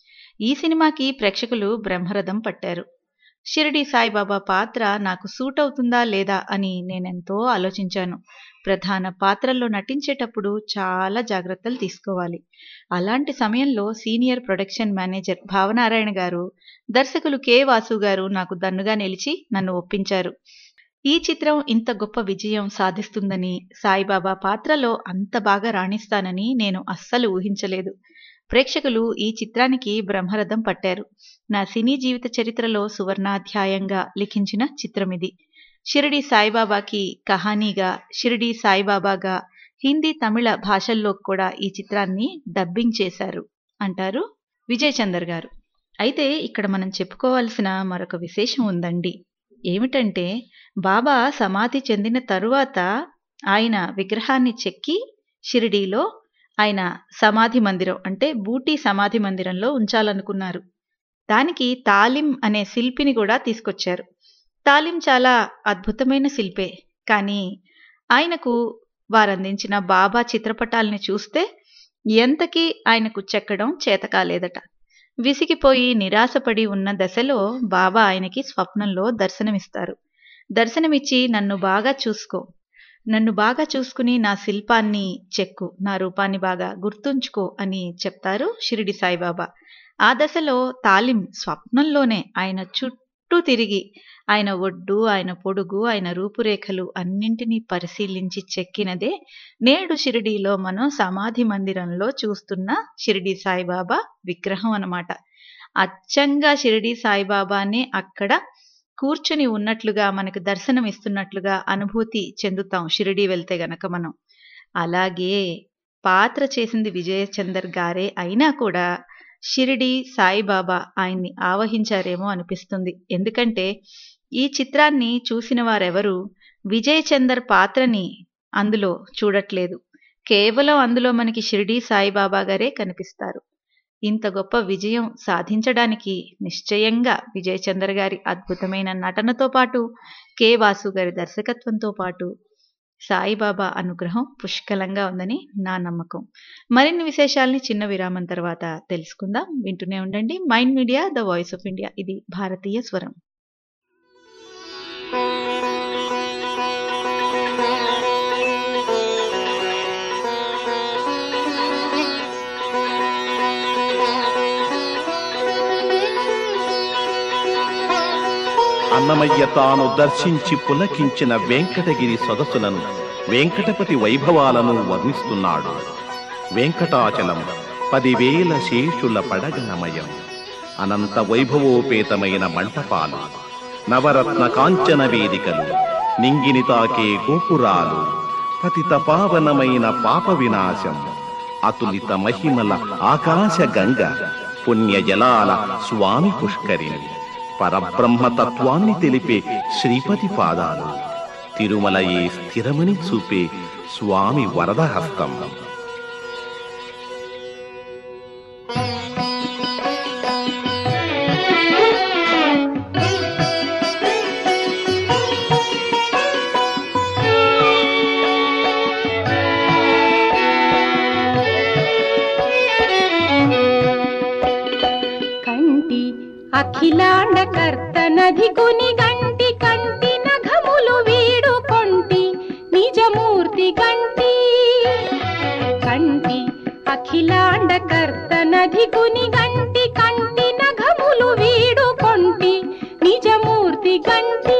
ఈ సినిమాకి ప్రేక్షకులు బ్రహ్మరథం పట్టారు. షిరిడి సాయిబాబా పాత్ర నాకు సూట్ అవుతుందా లేదా అని నేనెంతో ఆలోచించాను. ప్రధాన పాత్రల్లో నటించేటప్పుడు చాలా జాగ్రత్తలు తీసుకోవాలి. అలాంటి సమయంలో సీనియర్ ప్రొడక్షన్ మేనేజర్ భావనారాయణ గారు, దర్శకులు కె వాసు గారు నాకు దన్నుగా నిలిచి నన్ను ఒప్పించారు. ఈ చిత్రం ఇంత గొప్ప విజయం సాధిస్తుందని, సాయిబాబా పాత్రలో అంత బాగా రాణిస్తానని నేను అస్సలు ఊహించలేదు. ప్రేక్షకులు ఈ చిత్రానికి బ్రహ్మరథం పట్టారు. నా సినీ జీవిత చరిత్రలో సువర్ణాధ్యాయంగా లిఖించిన చిత్రమిది. షిరిడి సాయిబాబాకి కహానీగా, షిరిడి సాయిబాబాగా హిందీ, తమిళ భాషల్లో కూడా ఈ చిత్రాన్ని డబ్బింగ్ చేశారు అంటారు విజయ్ చందర్ గారు. అయితే ఇక్కడ మనం చెప్పుకోవాల్సిన మరొక విశేషం ఉందండి. ఏమిటంటే బాబా సమాధి చెందిన తరువాత ఆయన విగ్రహాన్ని చెక్కి షిరిడీలో ఆయన సమాధి మందిరం అంటే బూటీ సమాధి మందిరంలో ఉంచాలనుకున్నారు. దానికి తాలిం అనే శిల్పిని కూడా తీసుకొచ్చారు. తాలిం చాలా అద్భుతమైన శిల్పే, కానీ ఆయనకు వారందించిన బాబా చిత్రపటాలని చూస్తే ఎంతకీ ఆయనకు చెక్కడం చేతకాలేదట. విసిగిపోయి నిరాశపడి ఉన్న దశలో బాబా ఆయనకి స్వప్నంలో దర్శనమిస్తారు. దర్శనమిచ్చి నన్ను బాగా చూసుకో, నన్ను బాగా చూసుకుని నా శిల్పాన్ని చెక్కు, నా రూపాన్ని బాగా గుర్తుంచుకో అని చెప్తారు షిరిడి సాయిబాబా. ఆ దశలో తాలిం స్వప్నంలోనే ఆయన చుట్టూ తిరిగి ఆయన ఒడ్డు, ఆయన పొడుగు, ఆయన రూపురేఖలు అన్నింటినీ పరిశీలించి చెక్కినదే నేడు షిరిడీలో మనం సమాధి మందిరంలో చూస్తున్న షిరిడి సాయిబాబా విగ్రహం అన్నమాట. అచ్చంగా షిరిడి సాయిబాబానే అక్కడ కూర్చుని ఉన్నట్లుగా మనకు దర్శనం ఇస్తున్నట్లుగా అనుభూతి చెందుతాం షిరిడీ వెళ్తే గనక మనం. అలాగే పాత్ర చేసింది విజయ్ చందర్ గారే అయినా కూడా షిరిడి సాయిబాబా ఆయన్ని ఆవహించారేమో అనిపిస్తుంది. ఎందుకంటే ఈ చిత్రాన్ని చూసిన వారెవరూ విజయ్ చందర్ పాత్రని అందులో చూడట్లేదు. కేవలం అందులో మనకి షిరిడి సాయిబాబా గారే కనిపిస్తారు. ఇంత గొప్ప విజయం సాధించడానికి నిశ్చయంగా విజయ్ చందర్ గారి అద్భుతమైన నటనతో పాటు, కె వాసు గారి దర్శకత్వంతో పాటు సాయిబాబా అనుగ్రహం పుష్కలంగా ఉందని నా నమ్మకం. మరిన్ని విశేషాలని చిన్న విరామం తర్వాత తెలుసుకుందాం. వింటూనే ఉండండి mind media the voice of India. ఇది భారతీయ స్వరం. అన్నమయ్య తాను దర్శించి పులకించిన వెంకటగిరి సొగసులను, వెంకటపతి వైభవాలను వర్ణిస్తున్నాడు. వెంకటాచలం పదివేల శేషుల పడగనమయం, అనంత వైభవోపేతమైన మంటపాలు, నవరత్న కాంచన వేదికలు, నింగిని తాకే గోపురాలు, పతిత పావనమైన పాప వినాశం, అతులిత మహిమల ఆకాశ గంగ, పుణ్య జలాల స్వామి పుష్కరిణి, పరబ్రహ్మ తత్వాన్ని తెలిపే శ్రీపతి పాదాలు, తిరుమలయే స్థిరమని చూపే స్వామి వరదహస్తం. అఖిలాండ కర్తనధి కుని గంటి కంటి నఘములు వీడు కొంటి నిజమూర్తి గంటి కంటి అఖిలాండ కర్తనధి కుని గంటి కంటి నఘములు వీడు కొంటి నిజమూర్తి గంటి.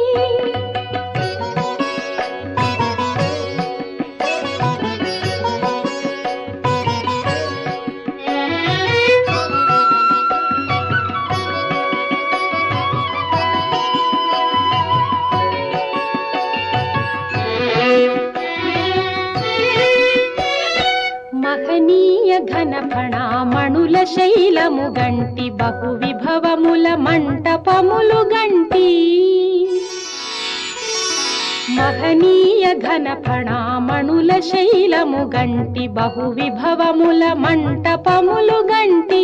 ఘన ఫణామణుల శైలము గంటి బహు విభవముల మంటపములు గంటి. మహనీయ ఘన ఫణామణుల శైలము గంటి బహు విభవముల మంటపములు గంటి.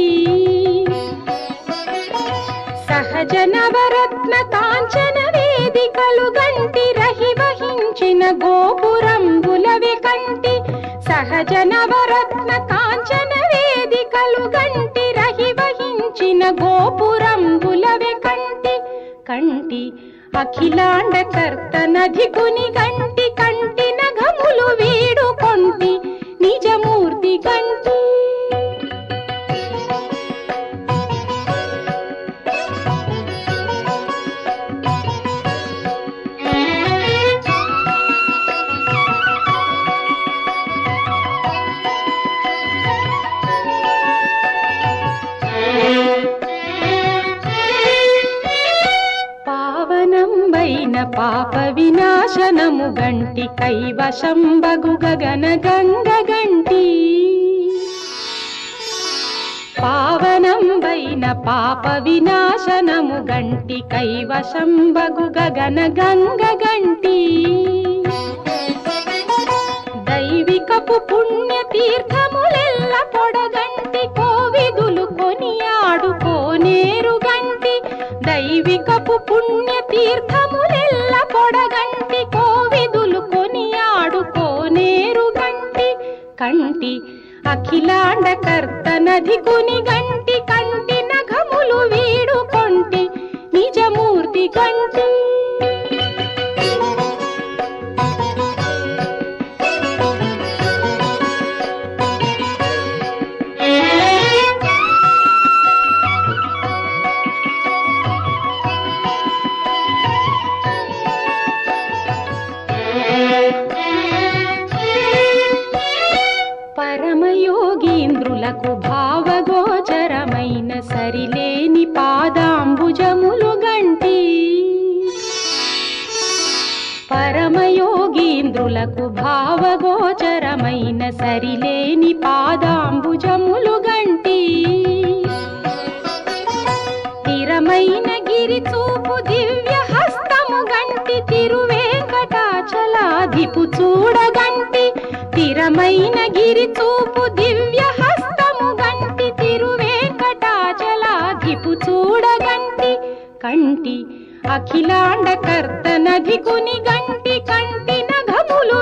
సహజ నవరత్న కాంచన వేదికలు గంటి రహి వహించిన గోపురంబులవి కంటి. సహజ నవరత్న కాంచన వేదికలు గంటి రహి వహించిన గోపురంబులవి కంటి. కంటి అఖిలాండ కర్తనధి కుని గంటి కంటి నఘములు వీడు కొంటి నిజమూర్తి గంటి. పాప వినాశనము గంటి కైవశంబగు గగన గంగ గంటి. పావనంబైన పాప వినాశనము గంటి కైవశంబగు గగన గంగ గంటి. దైవికపు పుణ్య తీర్థములెల్ల పొడగంటి కోవిదులు కొనియాడు కోనేరు గంటి. దైవికపు పుణ్య తీర్థములెల్ల పొడగంటి కోవిదులు కొనియాడు కోనేరు గంటి. కంటి అఖిలాండ కర్తనధి కుని గంటి కంటి నఘములు వీడు కొంటి నిజమూర్తి గంటి. పరమయోగీంద్రులకు భావగోచరమైన సరిలేని పాదాంబుజములు గంటి. పరమయోగీంద్రులకు భావగోచరమైన సరిలేని పాదాంబుజములు గంటి. స్థిరమైన గిరి చూపు దివ్య హస్తము గంటి తిరువేంకటాచలాధిపు చూడగంటి. స్థిరమైన గిరి చూపు దివ్య హస్తము గంటి తిరువేంకటాచలాధిపు చూడగంటి. కంటి అఖిలాండ కర్తనధి కుని గంటి కంటి నఘములు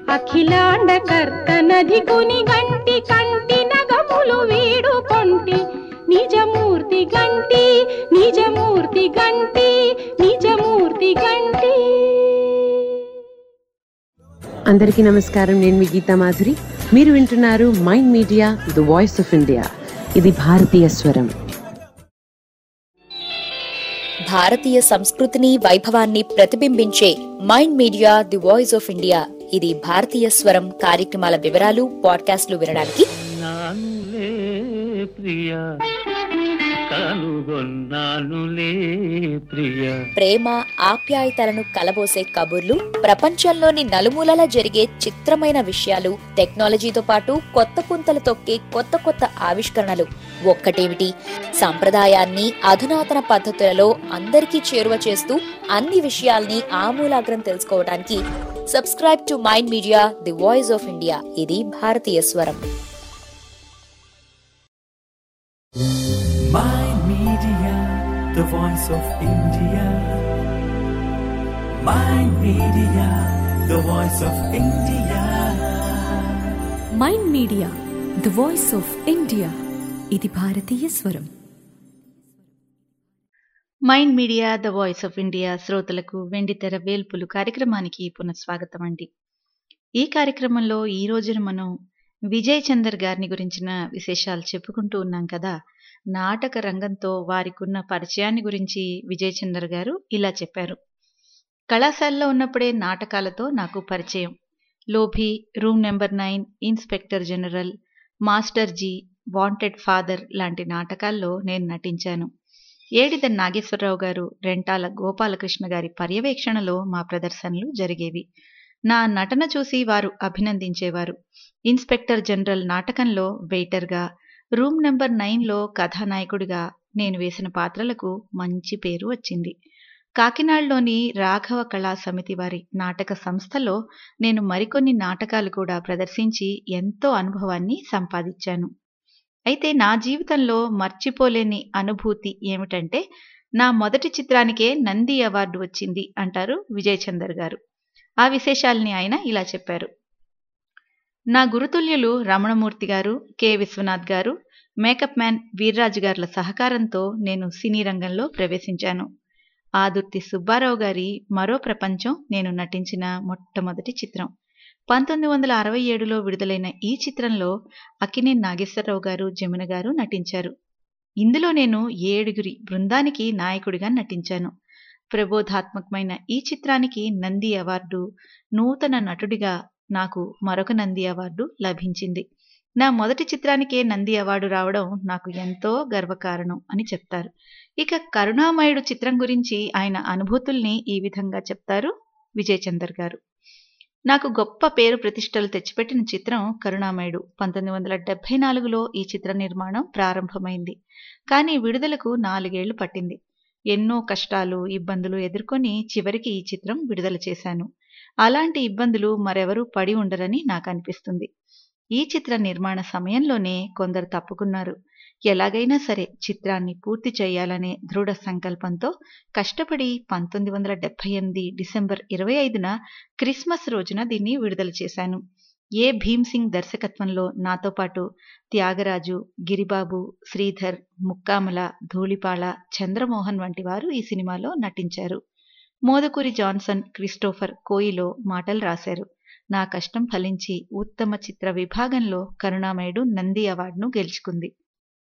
అఖిలాండకర్తనది కుని గంటి కంటి నగములు వీడు కొంటి నిజమూర్తి గంటి నిజమూర్తి గంటి నిజమూర్తి గంటి. అందరికీ నమస్కారం. నేను మీ గీతా మాధురి. మీరు వింటున్నారు mind media the voice of India. ఇది భారతీయ స్వరం. భారతీయ సంస్కృతిని వైభవాన్ని ప్రతిబింబించే mind media the voice of India. ఇది భారతీయ స్వరం కార్యక్రమాల వివరాలు పాడ్కాస్ట్లు వినడానికి ప్రేమ ఆప్యాయతలను కలబోసే కబుర్లు, ప్రపంచంలోని నలుమూలలా జరిగే చిత్రమైన విషయాలు, టెక్నాలజీతో పాటు కొత్త పుంతలు తొక్కే కొత్త కొత్త ఆవిష్కరణలు, ఒక్కటేమిటి సంప్రదాయాన్ని అధునాతన పద్ధతులలో అందరికీ చేరువ చేస్తూ అన్ని విషయాల్ని ఆమూలాగ్రం తెలుసుకోవడానికి subscribe to mind media the voice of India. ఇది భారతీయ స్వరం. Mind Media, the voice of India. Mind Media, the voice of India. Mind media the voice of India. ఇది భారతీయ స్వరం. Mind media the voice of India శ్రోతలకు వెండితెర వేల్పులు కార్యక్రమానికి పునఃస్వాగతం అండి. ఈ కార్యక్రమంలో ఈ రోజున మనం విజయ్ చందర్ గారిని గురించిన విశేషాలు చెప్పుకుంటూ ఉన్నాం కదా. నాటక రంగంతో వారికున్న పరిచయాన్ని గురించి విజయ్ చందర్ గారు ఇలా చెప్పారు. కళాశాలలో ఉన్నప్పుడే నాటకాలతో నాకు పరిచయం. లోభి, room number nine, inspector general, master ji, wanted father లాంటి నాటకాల్లో నేను నటించాను. ఏడిద నాగేశ్వరరావు గారు, రెంటాల గోపాలకృష్ణ గారి పర్యవేక్షణలో మా ప్రదర్శనలు జరిగేవి. నా నటన చూసి వారు అభినందించేవారు. ఇన్స్పెక్టర్ జనరల్ నాటకంలో వెయిటర్గా, రూమ్ నెంబర్ నైన్లో కథానాయకుడిగా నేను వేసిన పాత్రలకు మంచి పేరు వచ్చింది. కాకినాడలోని రాఘవ కళా సమితి వారి నాటక సంస్థలో నేను మరికొన్ని నాటకాలు కూడా ప్రదర్శించి ఎంతో అనుభవాన్ని సంపాదించాను. అయితే నా జీవితంలో మర్చిపోలేని అనుభూతి ఏమిటంటే, నా మొదటి చిత్రానికే నంది అవార్డు వచ్చింది అంటారు విజయ్ చందర్ గారు. ఆ విశేషాల్ని ఆయన ఇలా చెప్పారు. నా గురుతుల్యులు రమణమూర్తి గారు, కె విశ్వనాథ్ గారు, మేకప్ మ్యాన్ వీర్రాజు గారుల సహకారంతో నేను సినీ రంగంలో ప్రవేశించాను. ఆదుర్తి సుబ్బారావు గారి మరో ప్రపంచం నేను నటించిన మొట్టమొదటి చిత్రం. పంతొమ్మిది వందల అరవై ఏడులో విడుదలైన ఈ చిత్రంలో అక్కినేని నాగేశ్వరరావు గారు, జమున గారు నటించారు. ఇందులో నేను ఏడుగురి బృందానికి నాయకుడిగా నటించాను. ప్రబోధాత్మకమైన ఈ చిత్రానికి నంది అవార్డు, నూతన నటుడిగా నాకు మరొక నంది అవార్డు లభించింది. నా మొదటి చిత్రానికే నంది అవార్డు రావడం నాకు ఎంతో గర్వకారణం అని చెప్తారు. ఇక కరుణామయుడు చిత్రం గురించి ఆయన అనుభూతుల్ని ఈ విధంగా చెప్తారు విజయ్ చందర్ గారు. నాకు గొప్ప పేరు ప్రతిష్టలు తెచ్చిపెట్టిన చిత్రం కరుణామయుడు. పంతొమ్మిది వందల డెబ్బై నాలుగులో ఈ చిత్ర నిర్మాణం ప్రారంభమైంది. కానీ విడుదలకు నాలుగేళ్లు పట్టింది. ఎన్నో కష్టాలు, ఇబ్బందులు ఎదుర్కొని చివరికి ఈ చిత్రం విడుదల చేశాను. అలాంటి ఇబ్బందులు మరెవరూ పడి ఉండరని నాకు అనిపిస్తుంది. ఈ చిత్ర నిర్మాణ సమయంలోనే కొందరు తప్పుకున్నారు. ఎలాగైనా సరే చిత్రాన్ని పూర్తి చేయాలనే దృఢ సంకల్పంతో కష్టపడి పంతొమ్మిది వందల డెబ్బై ఎనిమిది డిసెంబర్ ఇరవై ఐదున క్రిస్మస్ రోజున దీన్ని విడుదల చేశాను. ఏ భీమ్సింగ్ దర్శకత్వంలో నాతో పాటు త్యాగరాజు, గిరిబాబు, శ్రీధర్, ముక్కాముల, ధూళిపాళ, చంద్రమోహన్ వంటి వారు ఈ సినిమాలో నటించారు. మోదుకూరి జాన్సన్, క్రిస్టోఫర్ కోయిలో మాటలు రాశారు. నా కష్టం ఫలించి ఉత్తమ చిత్ర విభాగంలో కరుణామయుడు నంది అవార్డును గెలుచుకుంది.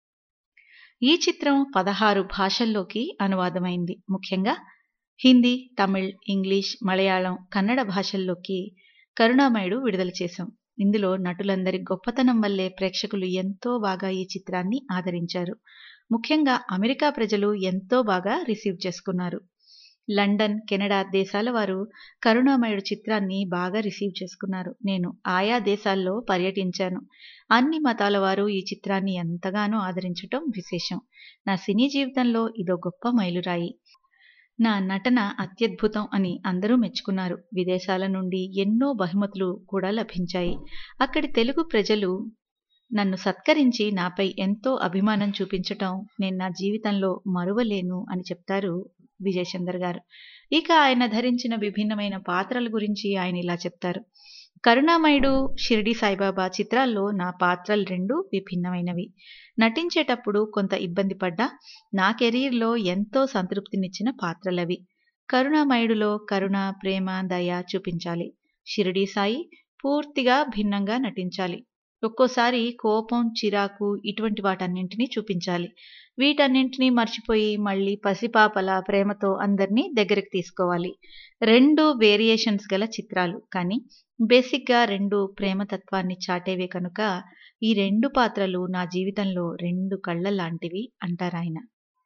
ఈ చిత్రం పదహారు భాషల్లోకి అనువాదమైంది. ముఖ్యంగా హిందీ, తమిళ్, ఇంగ్లీష్, మలయాళం, కన్నడ భాషల్లోకి కరుణామయుడు విడుదల చేశాం. ఇందులో నటులందరి గొప్పతనం వల్లే ప్రేక్షకులు ఎంతో బాగా ఈ చిత్రాన్ని ఆదరించారు. ముఖ్యంగా అమెరికా ప్రజలు ఎంతో బాగా రిసీవ్ చేసుకున్నారు. లండన్, కెనడా దేశాల వారు కరుణామయుడు చిత్రాన్ని బాగా రిసీవ్ చేసుకున్నారు. నేను ఆయా దేశాల్లో పర్యటించాను. అన్ని మతాల వారు ఈ చిత్రాన్ని ఎంతగానో ఆదరించటం విశేషం. నా సినీ జీవితంలో ఇదో గొప్ప మైలురాయి. నా నటన అత్యద్భుతం అని అందరూ మెచ్చుకున్నారు. విదేశాల నుండి ఎన్నో బహుమతులు కూడా లభించాయి. అక్కడి తెలుగు ప్రజలు నన్ను సత్కరించి నాపై ఎంతో అభిమానం చూపించటం నేను నా జీవితంలో మరువలేను అని చెప్తారు విజయ్ చందర్ గారు. ఇక ఆయన ధరించిన విభిన్నమైన పాత్రల గురించి ఆయన ఇలా చెప్తారు. కరుణామయుడు, షిరిడి సాయిబాబా చిత్రాల్లో నా పాత్రలు రెండు విభిన్నమైనవి. నటించేటప్పుడు కొంత ఇబ్బంది పడ్డా నా కెరీర్లో ఎంతో సంతృప్తినిచ్చిన పాత్రలవి. కరుణామయుడులో కరుణ, ప్రేమ, దయ చూపించాలి. షిరిడి సాయి పూర్తిగా భిన్నంగా నటించాలి. ఒక్కోసారి కోపం, చిరాకు ఇటువంటి వాటన్నింటినీ చూపించాలి. వీటన్నింటినీ మర్చిపోయి మళ్ళీ పసిపాపల ప్రేమతో అందరినీ దగ్గరికి తీసుకోవాలి. రెండు వేరియేషన్స్ గల చిత్రాలు, కానీ బేసిక్గా రెండు ప్రేమతత్వాన్ని చాటేవే కనుక ఈ రెండు పాత్రలు నా జీవితంలో రెండు కళ్ళ లాంటివి అంటారాయన.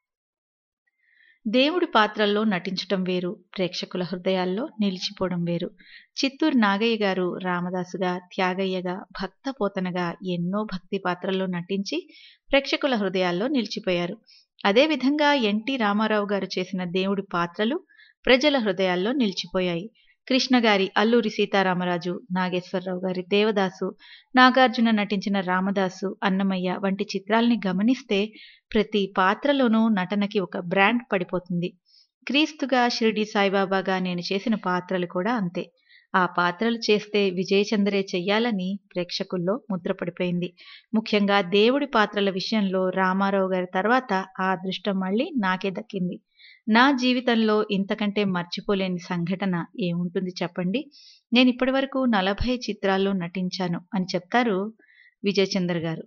దేవుడి పాత్రల్లో నటించటం వేరు, ప్రేక్షకుల హృదయాల్లో నిలిచిపోవడం వేరు. చిత్తూరు నాగయ్య గారు రామదాసుగా, త్యాగయ్యగా, భక్తపోతనగా ఎన్నో భక్తి పాత్రల్లో నటించి ప్రేక్షకుల హృదయాల్లో నిలిచిపోయారు. అదేవిధంగా ఎన్టీ రామారావు గారు చేసిన దేవుడి పాత్రలు ప్రజల హృదయాల్లో నిలిచిపోయాయి. కృష్ణ గారి అల్లూరి సీతారామరాజు, నాగేశ్వరరావు గారి దేవదాసు, నాగార్జున నటించిన రామదాసు, అన్నమయ్య వంటి చిత్రాల్ని గమనిస్తే ప్రతి పాత్రలోనూ నటనకి ఒక బ్రాండ్ పడిపోతుంది. క్రీస్తుగా, షిరిడి సాయిబాబాగా నేను చేసిన పాత్రలు కూడా అంతే. ఆ పాత్రలు చేస్తే విజయచంద్రే చెయ్యాలని ప్రేక్షకుల్లో ముద్రపడిపోయింది. ముఖ్యంగా దేవుడి పాత్రల విషయంలో రామారావు గారి తర్వాత ఆ అదృష్టం మళ్ళీ నాకే దక్కింది. నా జీవితంలో ఇంతకంటే మర్చిపోలేని సంఘటన ఏముంటుంది చెప్పండి. నేను ఇప్పటి వరకు నలభై చిత్రాల్లో నటించాను అని చెప్తారు విజయచంద్ర గారు.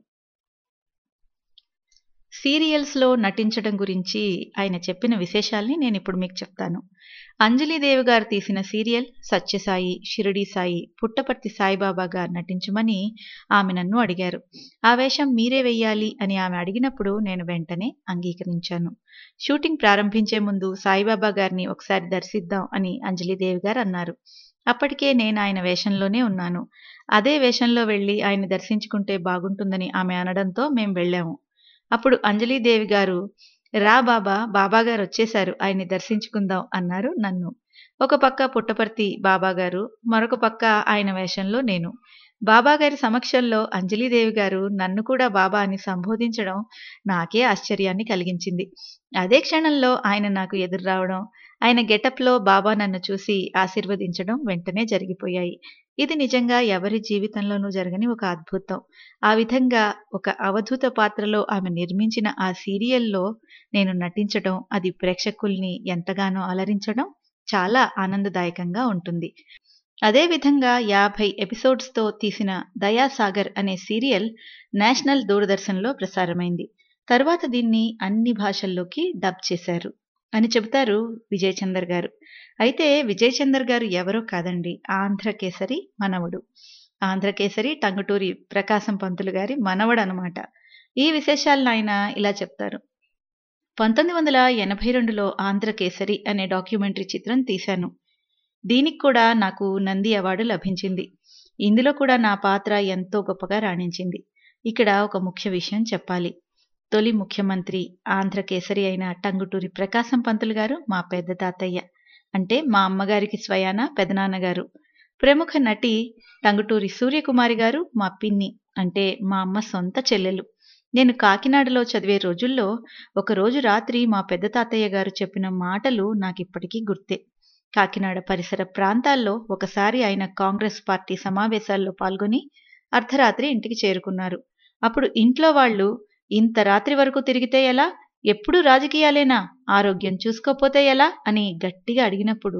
సీరియల్స్లో నటించడం గురించి ఆయన చెప్పిన విశేషాల్ని నేను ఇప్పుడు మీకు చెప్తాను. అంజలీదేవి గారు తీసిన సీరియల్ సత్యసాయి, షిరిడి సాయి, పుట్టపర్తి సాయిబాబాగా నటించమని ఆమె నన్ను అడిగారు. ఆ వేషం మీరే వెయ్యాలి అని ఆమె అడిగినప్పుడు నేను వెంటనే అంగీకరించాను. షూటింగ్ ప్రారంభించే ముందు సాయిబాబా గారిని ఒకసారి దర్శిద్దాం అని అంజలీదేవి గారు అన్నారు. అప్పటికే నేను ఆయన వేషంలోనే ఉన్నాను. అదే వేషంలో వెళ్ళి ఆయన దర్శించుకుంటే బాగుంటుందని ఆమె అనడంతో మేం వెళ్ళాము. అప్పుడు అంజలీదేవి గారు, రా బాబా, బాబాగారు వచ్చేశారు, ఆయన్ని దర్శించుకుందాం అన్నారు నన్ను. ఒక పక్క పుట్టపర్తి బాబాగారు, మరొక పక్క ఆయన వేషంలో నేను. బాబాగారి సమక్షంలో అంజలీదేవి గారు నన్ను కూడా బాబా అని సంబోధించడం నాకే ఆశ్చర్యాన్ని కలిగించింది. అదే క్షణంలో ఆయన నాకు ఎదురు రావడం, ఆయన గెటప్లో బాబా నన్ను చూసి ఆశీర్వదించడం వెంటనే జరిగిపోయాయి. ఇది నిజంగా ఎవరి జీవితంలోనూ జరగని ఒక అద్భుతం. ఆ విధంగా ఒక అవధూత పాత్రలో ఆమె నిర్మించిన ఆ సీరియల్లో నేను నటించడం, అది ప్రేక్షకుల్ని ఎంతగానో అలరించడం చాలా ఆనందదాయకంగా ఉంటుంది. అదేవిధంగా యాభై ఎపిసోడ్స్తో తీసిన దయాసాగర్ అనే సీరియల్ నేషనల్ దూరదర్శన్లో ప్రసారమైంది. తర్వాత దీన్ని అన్ని భాషల్లోకి డబ్ చేశారు అని చెబుతారు విజయచందర్ గారు. అయితే విజయచందర్ గారు ఎవరో కాదండి, ఆంధ్రకేసరి మనవడు. ఆంధ్రకేసరి టంగుటూరి ప్రకాశం పంతులు గారి మనవడు అనమాట. ఈ విశేషాలను ఆయన ఇలా చెప్తారు. పంతొమ్మిది వందల ఎనభై రెండులో ఆంధ్రకేసరి అనే డాక్యుమెంటరీ చిత్రం తీశాను. దీనికి కూడా నాకు నంది అవార్డు లభించింది. ఇందులో కూడా నా పాత్ర ఎంతో గొప్పగా రాణించింది. ఇక్కడ ఒక ముఖ్య విషయం చెప్పాలి. తొలి ముఖ్యమంత్రి ఆంధ్రకేసరి అయిన టంగుటూరి ప్రకాశం పంతులు గారు మా పెద్ద తాతయ్య, అంటే మా అమ్మగారికి స్వయాన పెదనాన్నగారు. ప్రముఖ నటి టంగుటూరి సూర్యకుమారి గారు మా పిన్ని, అంటే మా అమ్మ సొంత చెల్లెలు. నేను కాకినాడలో చదివే రోజుల్లో ఒకరోజు రాత్రి మా పెద్ద తాతయ్య గారు చెప్పిన మాటలు నాకిప్పటికీ గుర్తే. కాకినాడ పరిసర ప్రాంతాల్లో ఒకసారి ఆయన కాంగ్రెస్ పార్టీ సమావేశాల్లో పాల్గొని అర్ధరాత్రి ఇంటికి చేరుకున్నారు. అప్పుడు ఇంట్లో వాళ్ళు, ఇంత రాత్రి వరకు తిరిగితే ఎలా, ఎప్పుడు రాజకీయాలేనా, ఆరోగ్యం చూసుకోపోతే ఎలా అని గట్టిగా అడిగినప్పుడు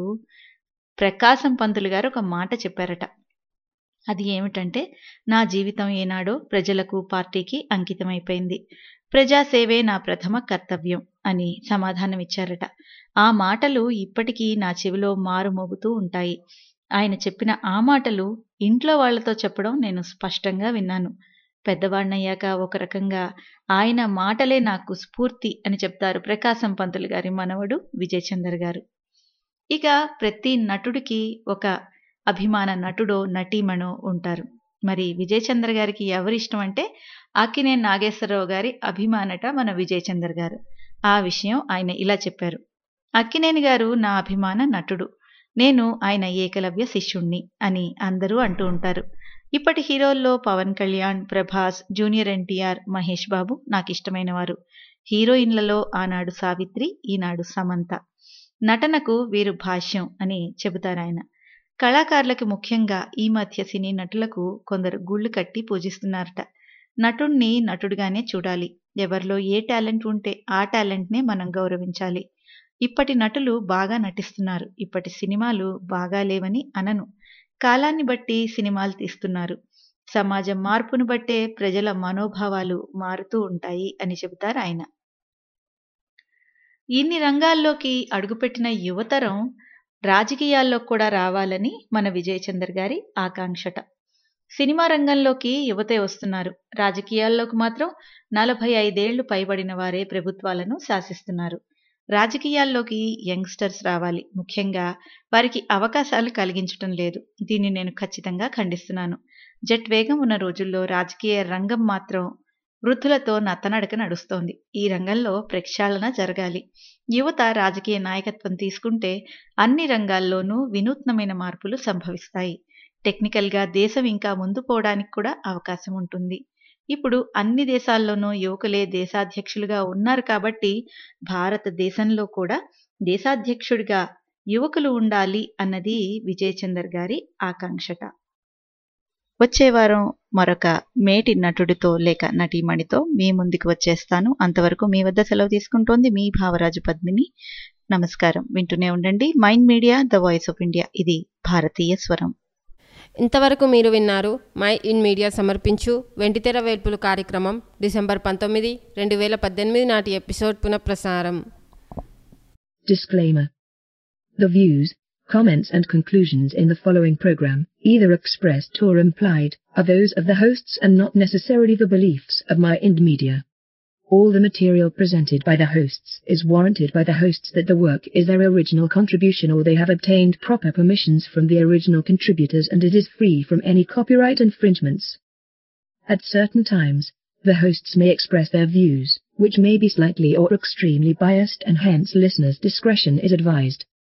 ప్రకాశం పంతులు గారు ఒక మాట చెప్పారట. అది ఏమిటంటే, నా జీవితం ఏనాడో ప్రజలకు, పార్టీకి అంకితమైపోయింది, ప్రజాసేవే నా ప్రథమ కర్తవ్యం అని సమాధానమిచ్చారట. ఆ మాటలు ఇప్పటికీ నా చెవిలో మారుమోగుతూ ఉంటాయి. ఆయన చెప్పిన ఆ మాటలు ఇంట్లో వాళ్లతో చెప్పడం నేను స్పష్టంగా విన్నాను. పెద్దవాణ్ణయ్యాక ఒక రకంగా ఆయన మాటలే నాకు స్ఫూర్తి అని చెప్తారు ప్రకాశం పంతులు గారి మనవడు విజయచందర్ గారు. ఇక ప్రతి నటుడికి ఒక అభిమాన నటుడో నటీమణో ఉంటారు. మరి విజయచంద్ర గారికి ఎవరిష్టం అంటే అక్కినేని నాగేశ్వరరావు గారి అభిమానట మన విజయచందర్ గారు. ఆ విషయం ఆయన ఇలా చెప్పారు. అక్కినేని గారు నా అభిమాన నటుడు, నేను ఆయన ఏకలవ్య శిష్యుణ్ణి అని అందరూ అంటూ ఉంటారు. ఇప్పటి హీరోల్లో పవన్ కళ్యాణ్, ప్రభాస్, జూనియర్ ఎన్టీఆర్, మహేష్ బాబు నాకిష్టమైన వారు. హీరోయిన్లలో ఆనాడు సావిత్రి, ఈనాడు సమంత. నటనకు వీరు భాష్యం అని చెబుతారాయన. కళాకారులకి ముఖ్యంగా ఈ మధ్య సినీ నటులకు కొందరు గుళ్ళు కట్టి పూజిస్తున్నారట. నటుణ్ణి నటుడుగానే చూడాలి. ఎవరిలో ఏ టాలెంట్ ఉంటే ఆ టాలెంట్నే మనం గౌరవించాలి. ఇప్పటి నటులు బాగా నటిస్తున్నారు. ఇప్పటి సినిమాలు బాగా లేవని అనను. కాలాన్ని బట్టి సినిమాలు తీస్తున్నారు. సమాజం మార్పును బట్టే ప్రజల మనోభావాలు మారుతూ ఉంటాయి అని చెబుతారు ఆయన. ఇన్ని రంగాల్లోకి అడుగుపెట్టిన యువతరం రాజకీయాల్లో కూడా రావాలని మన విజయ్ చందర్ గారి ఆకాంక్షట. సినిమా రంగంలోకి యువతే వస్తున్నారు. రాజకీయాల్లోకి మాత్రం నలభై ఐదేళ్లు పైబడిన వారే ప్రభుత్వాలను శాసిస్తున్నారు. రాజకీయాల్లోకి యంగ్స్టర్స్ రావాలి. ముఖ్యంగా వారికి అవకాశాలు కలిగించటం లేదు. దీన్ని నేను ఖచ్చితంగా ఖండిస్తున్నాను. జెట్ వేగం ఉన్న రోజుల్లో రాజకీయ రంగం మాత్రం వృద్ధులతో నత్తనడక నడుస్తోంది. ఈ రంగంలో ప్రక్షాళన జరగాలి. యువత రాజకీయ నాయకత్వం తీసుకుంటే అన్ని రంగాల్లోనూ వినూత్నమైన మార్పులు సంభవిస్తాయి. టెక్నికల్గా దేశం ఇంకా ముందు పోవడానికి కూడా అవకాశం ఉంటుంది. ఇప్పుడు అన్ని దేశాల్లోనూ యువకులే దేశాధ్యక్షులుగా ఉన్నారు కాబట్టి భారతదేశంలో కూడా దేశాధ్యక్షుడిగా యువకులు ఉండాలి అన్నది విజయ్ చందర్ గారి ఆకాంక్షట. వచ్చే వారం మరొక మేటి నటుడితో లేక నటీమణితో మీ ముందుకు వచ్చేస్తాను. అంతవరకు మీ వద్ద సెలవు తీసుకుంటోంది మీ భావరాజు పద్మిని. నమస్కారం. వింటూనే ఉండండి mind media, the voice of India. ఇది భారతీయ స్వరం. ఇంతవరకు మీరు విన్నారు మై ఇన్ మీడియా సమర్పించు వెండితెర వేల్పులు కార్యక్రమం డిసెంబర్ పంతొమ్మిది రెండు వేల పద్దెనిమిది నాటి ఎపిసోడ్ పునఃప్రసారం. Disclaimer. The views, comments and conclusions in the following program, either expressed or implied, are those of the hosts and not necessarily the beliefs of My Ind Media. All the material presented by the hosts is warranted by the hosts that the work is their original contribution or they have obtained proper permissions from the original contributors and it is free from any copyright infringements. At certain times, the hosts may express their views, which may be slightly or extremely biased and hence listeners' discretion is advised.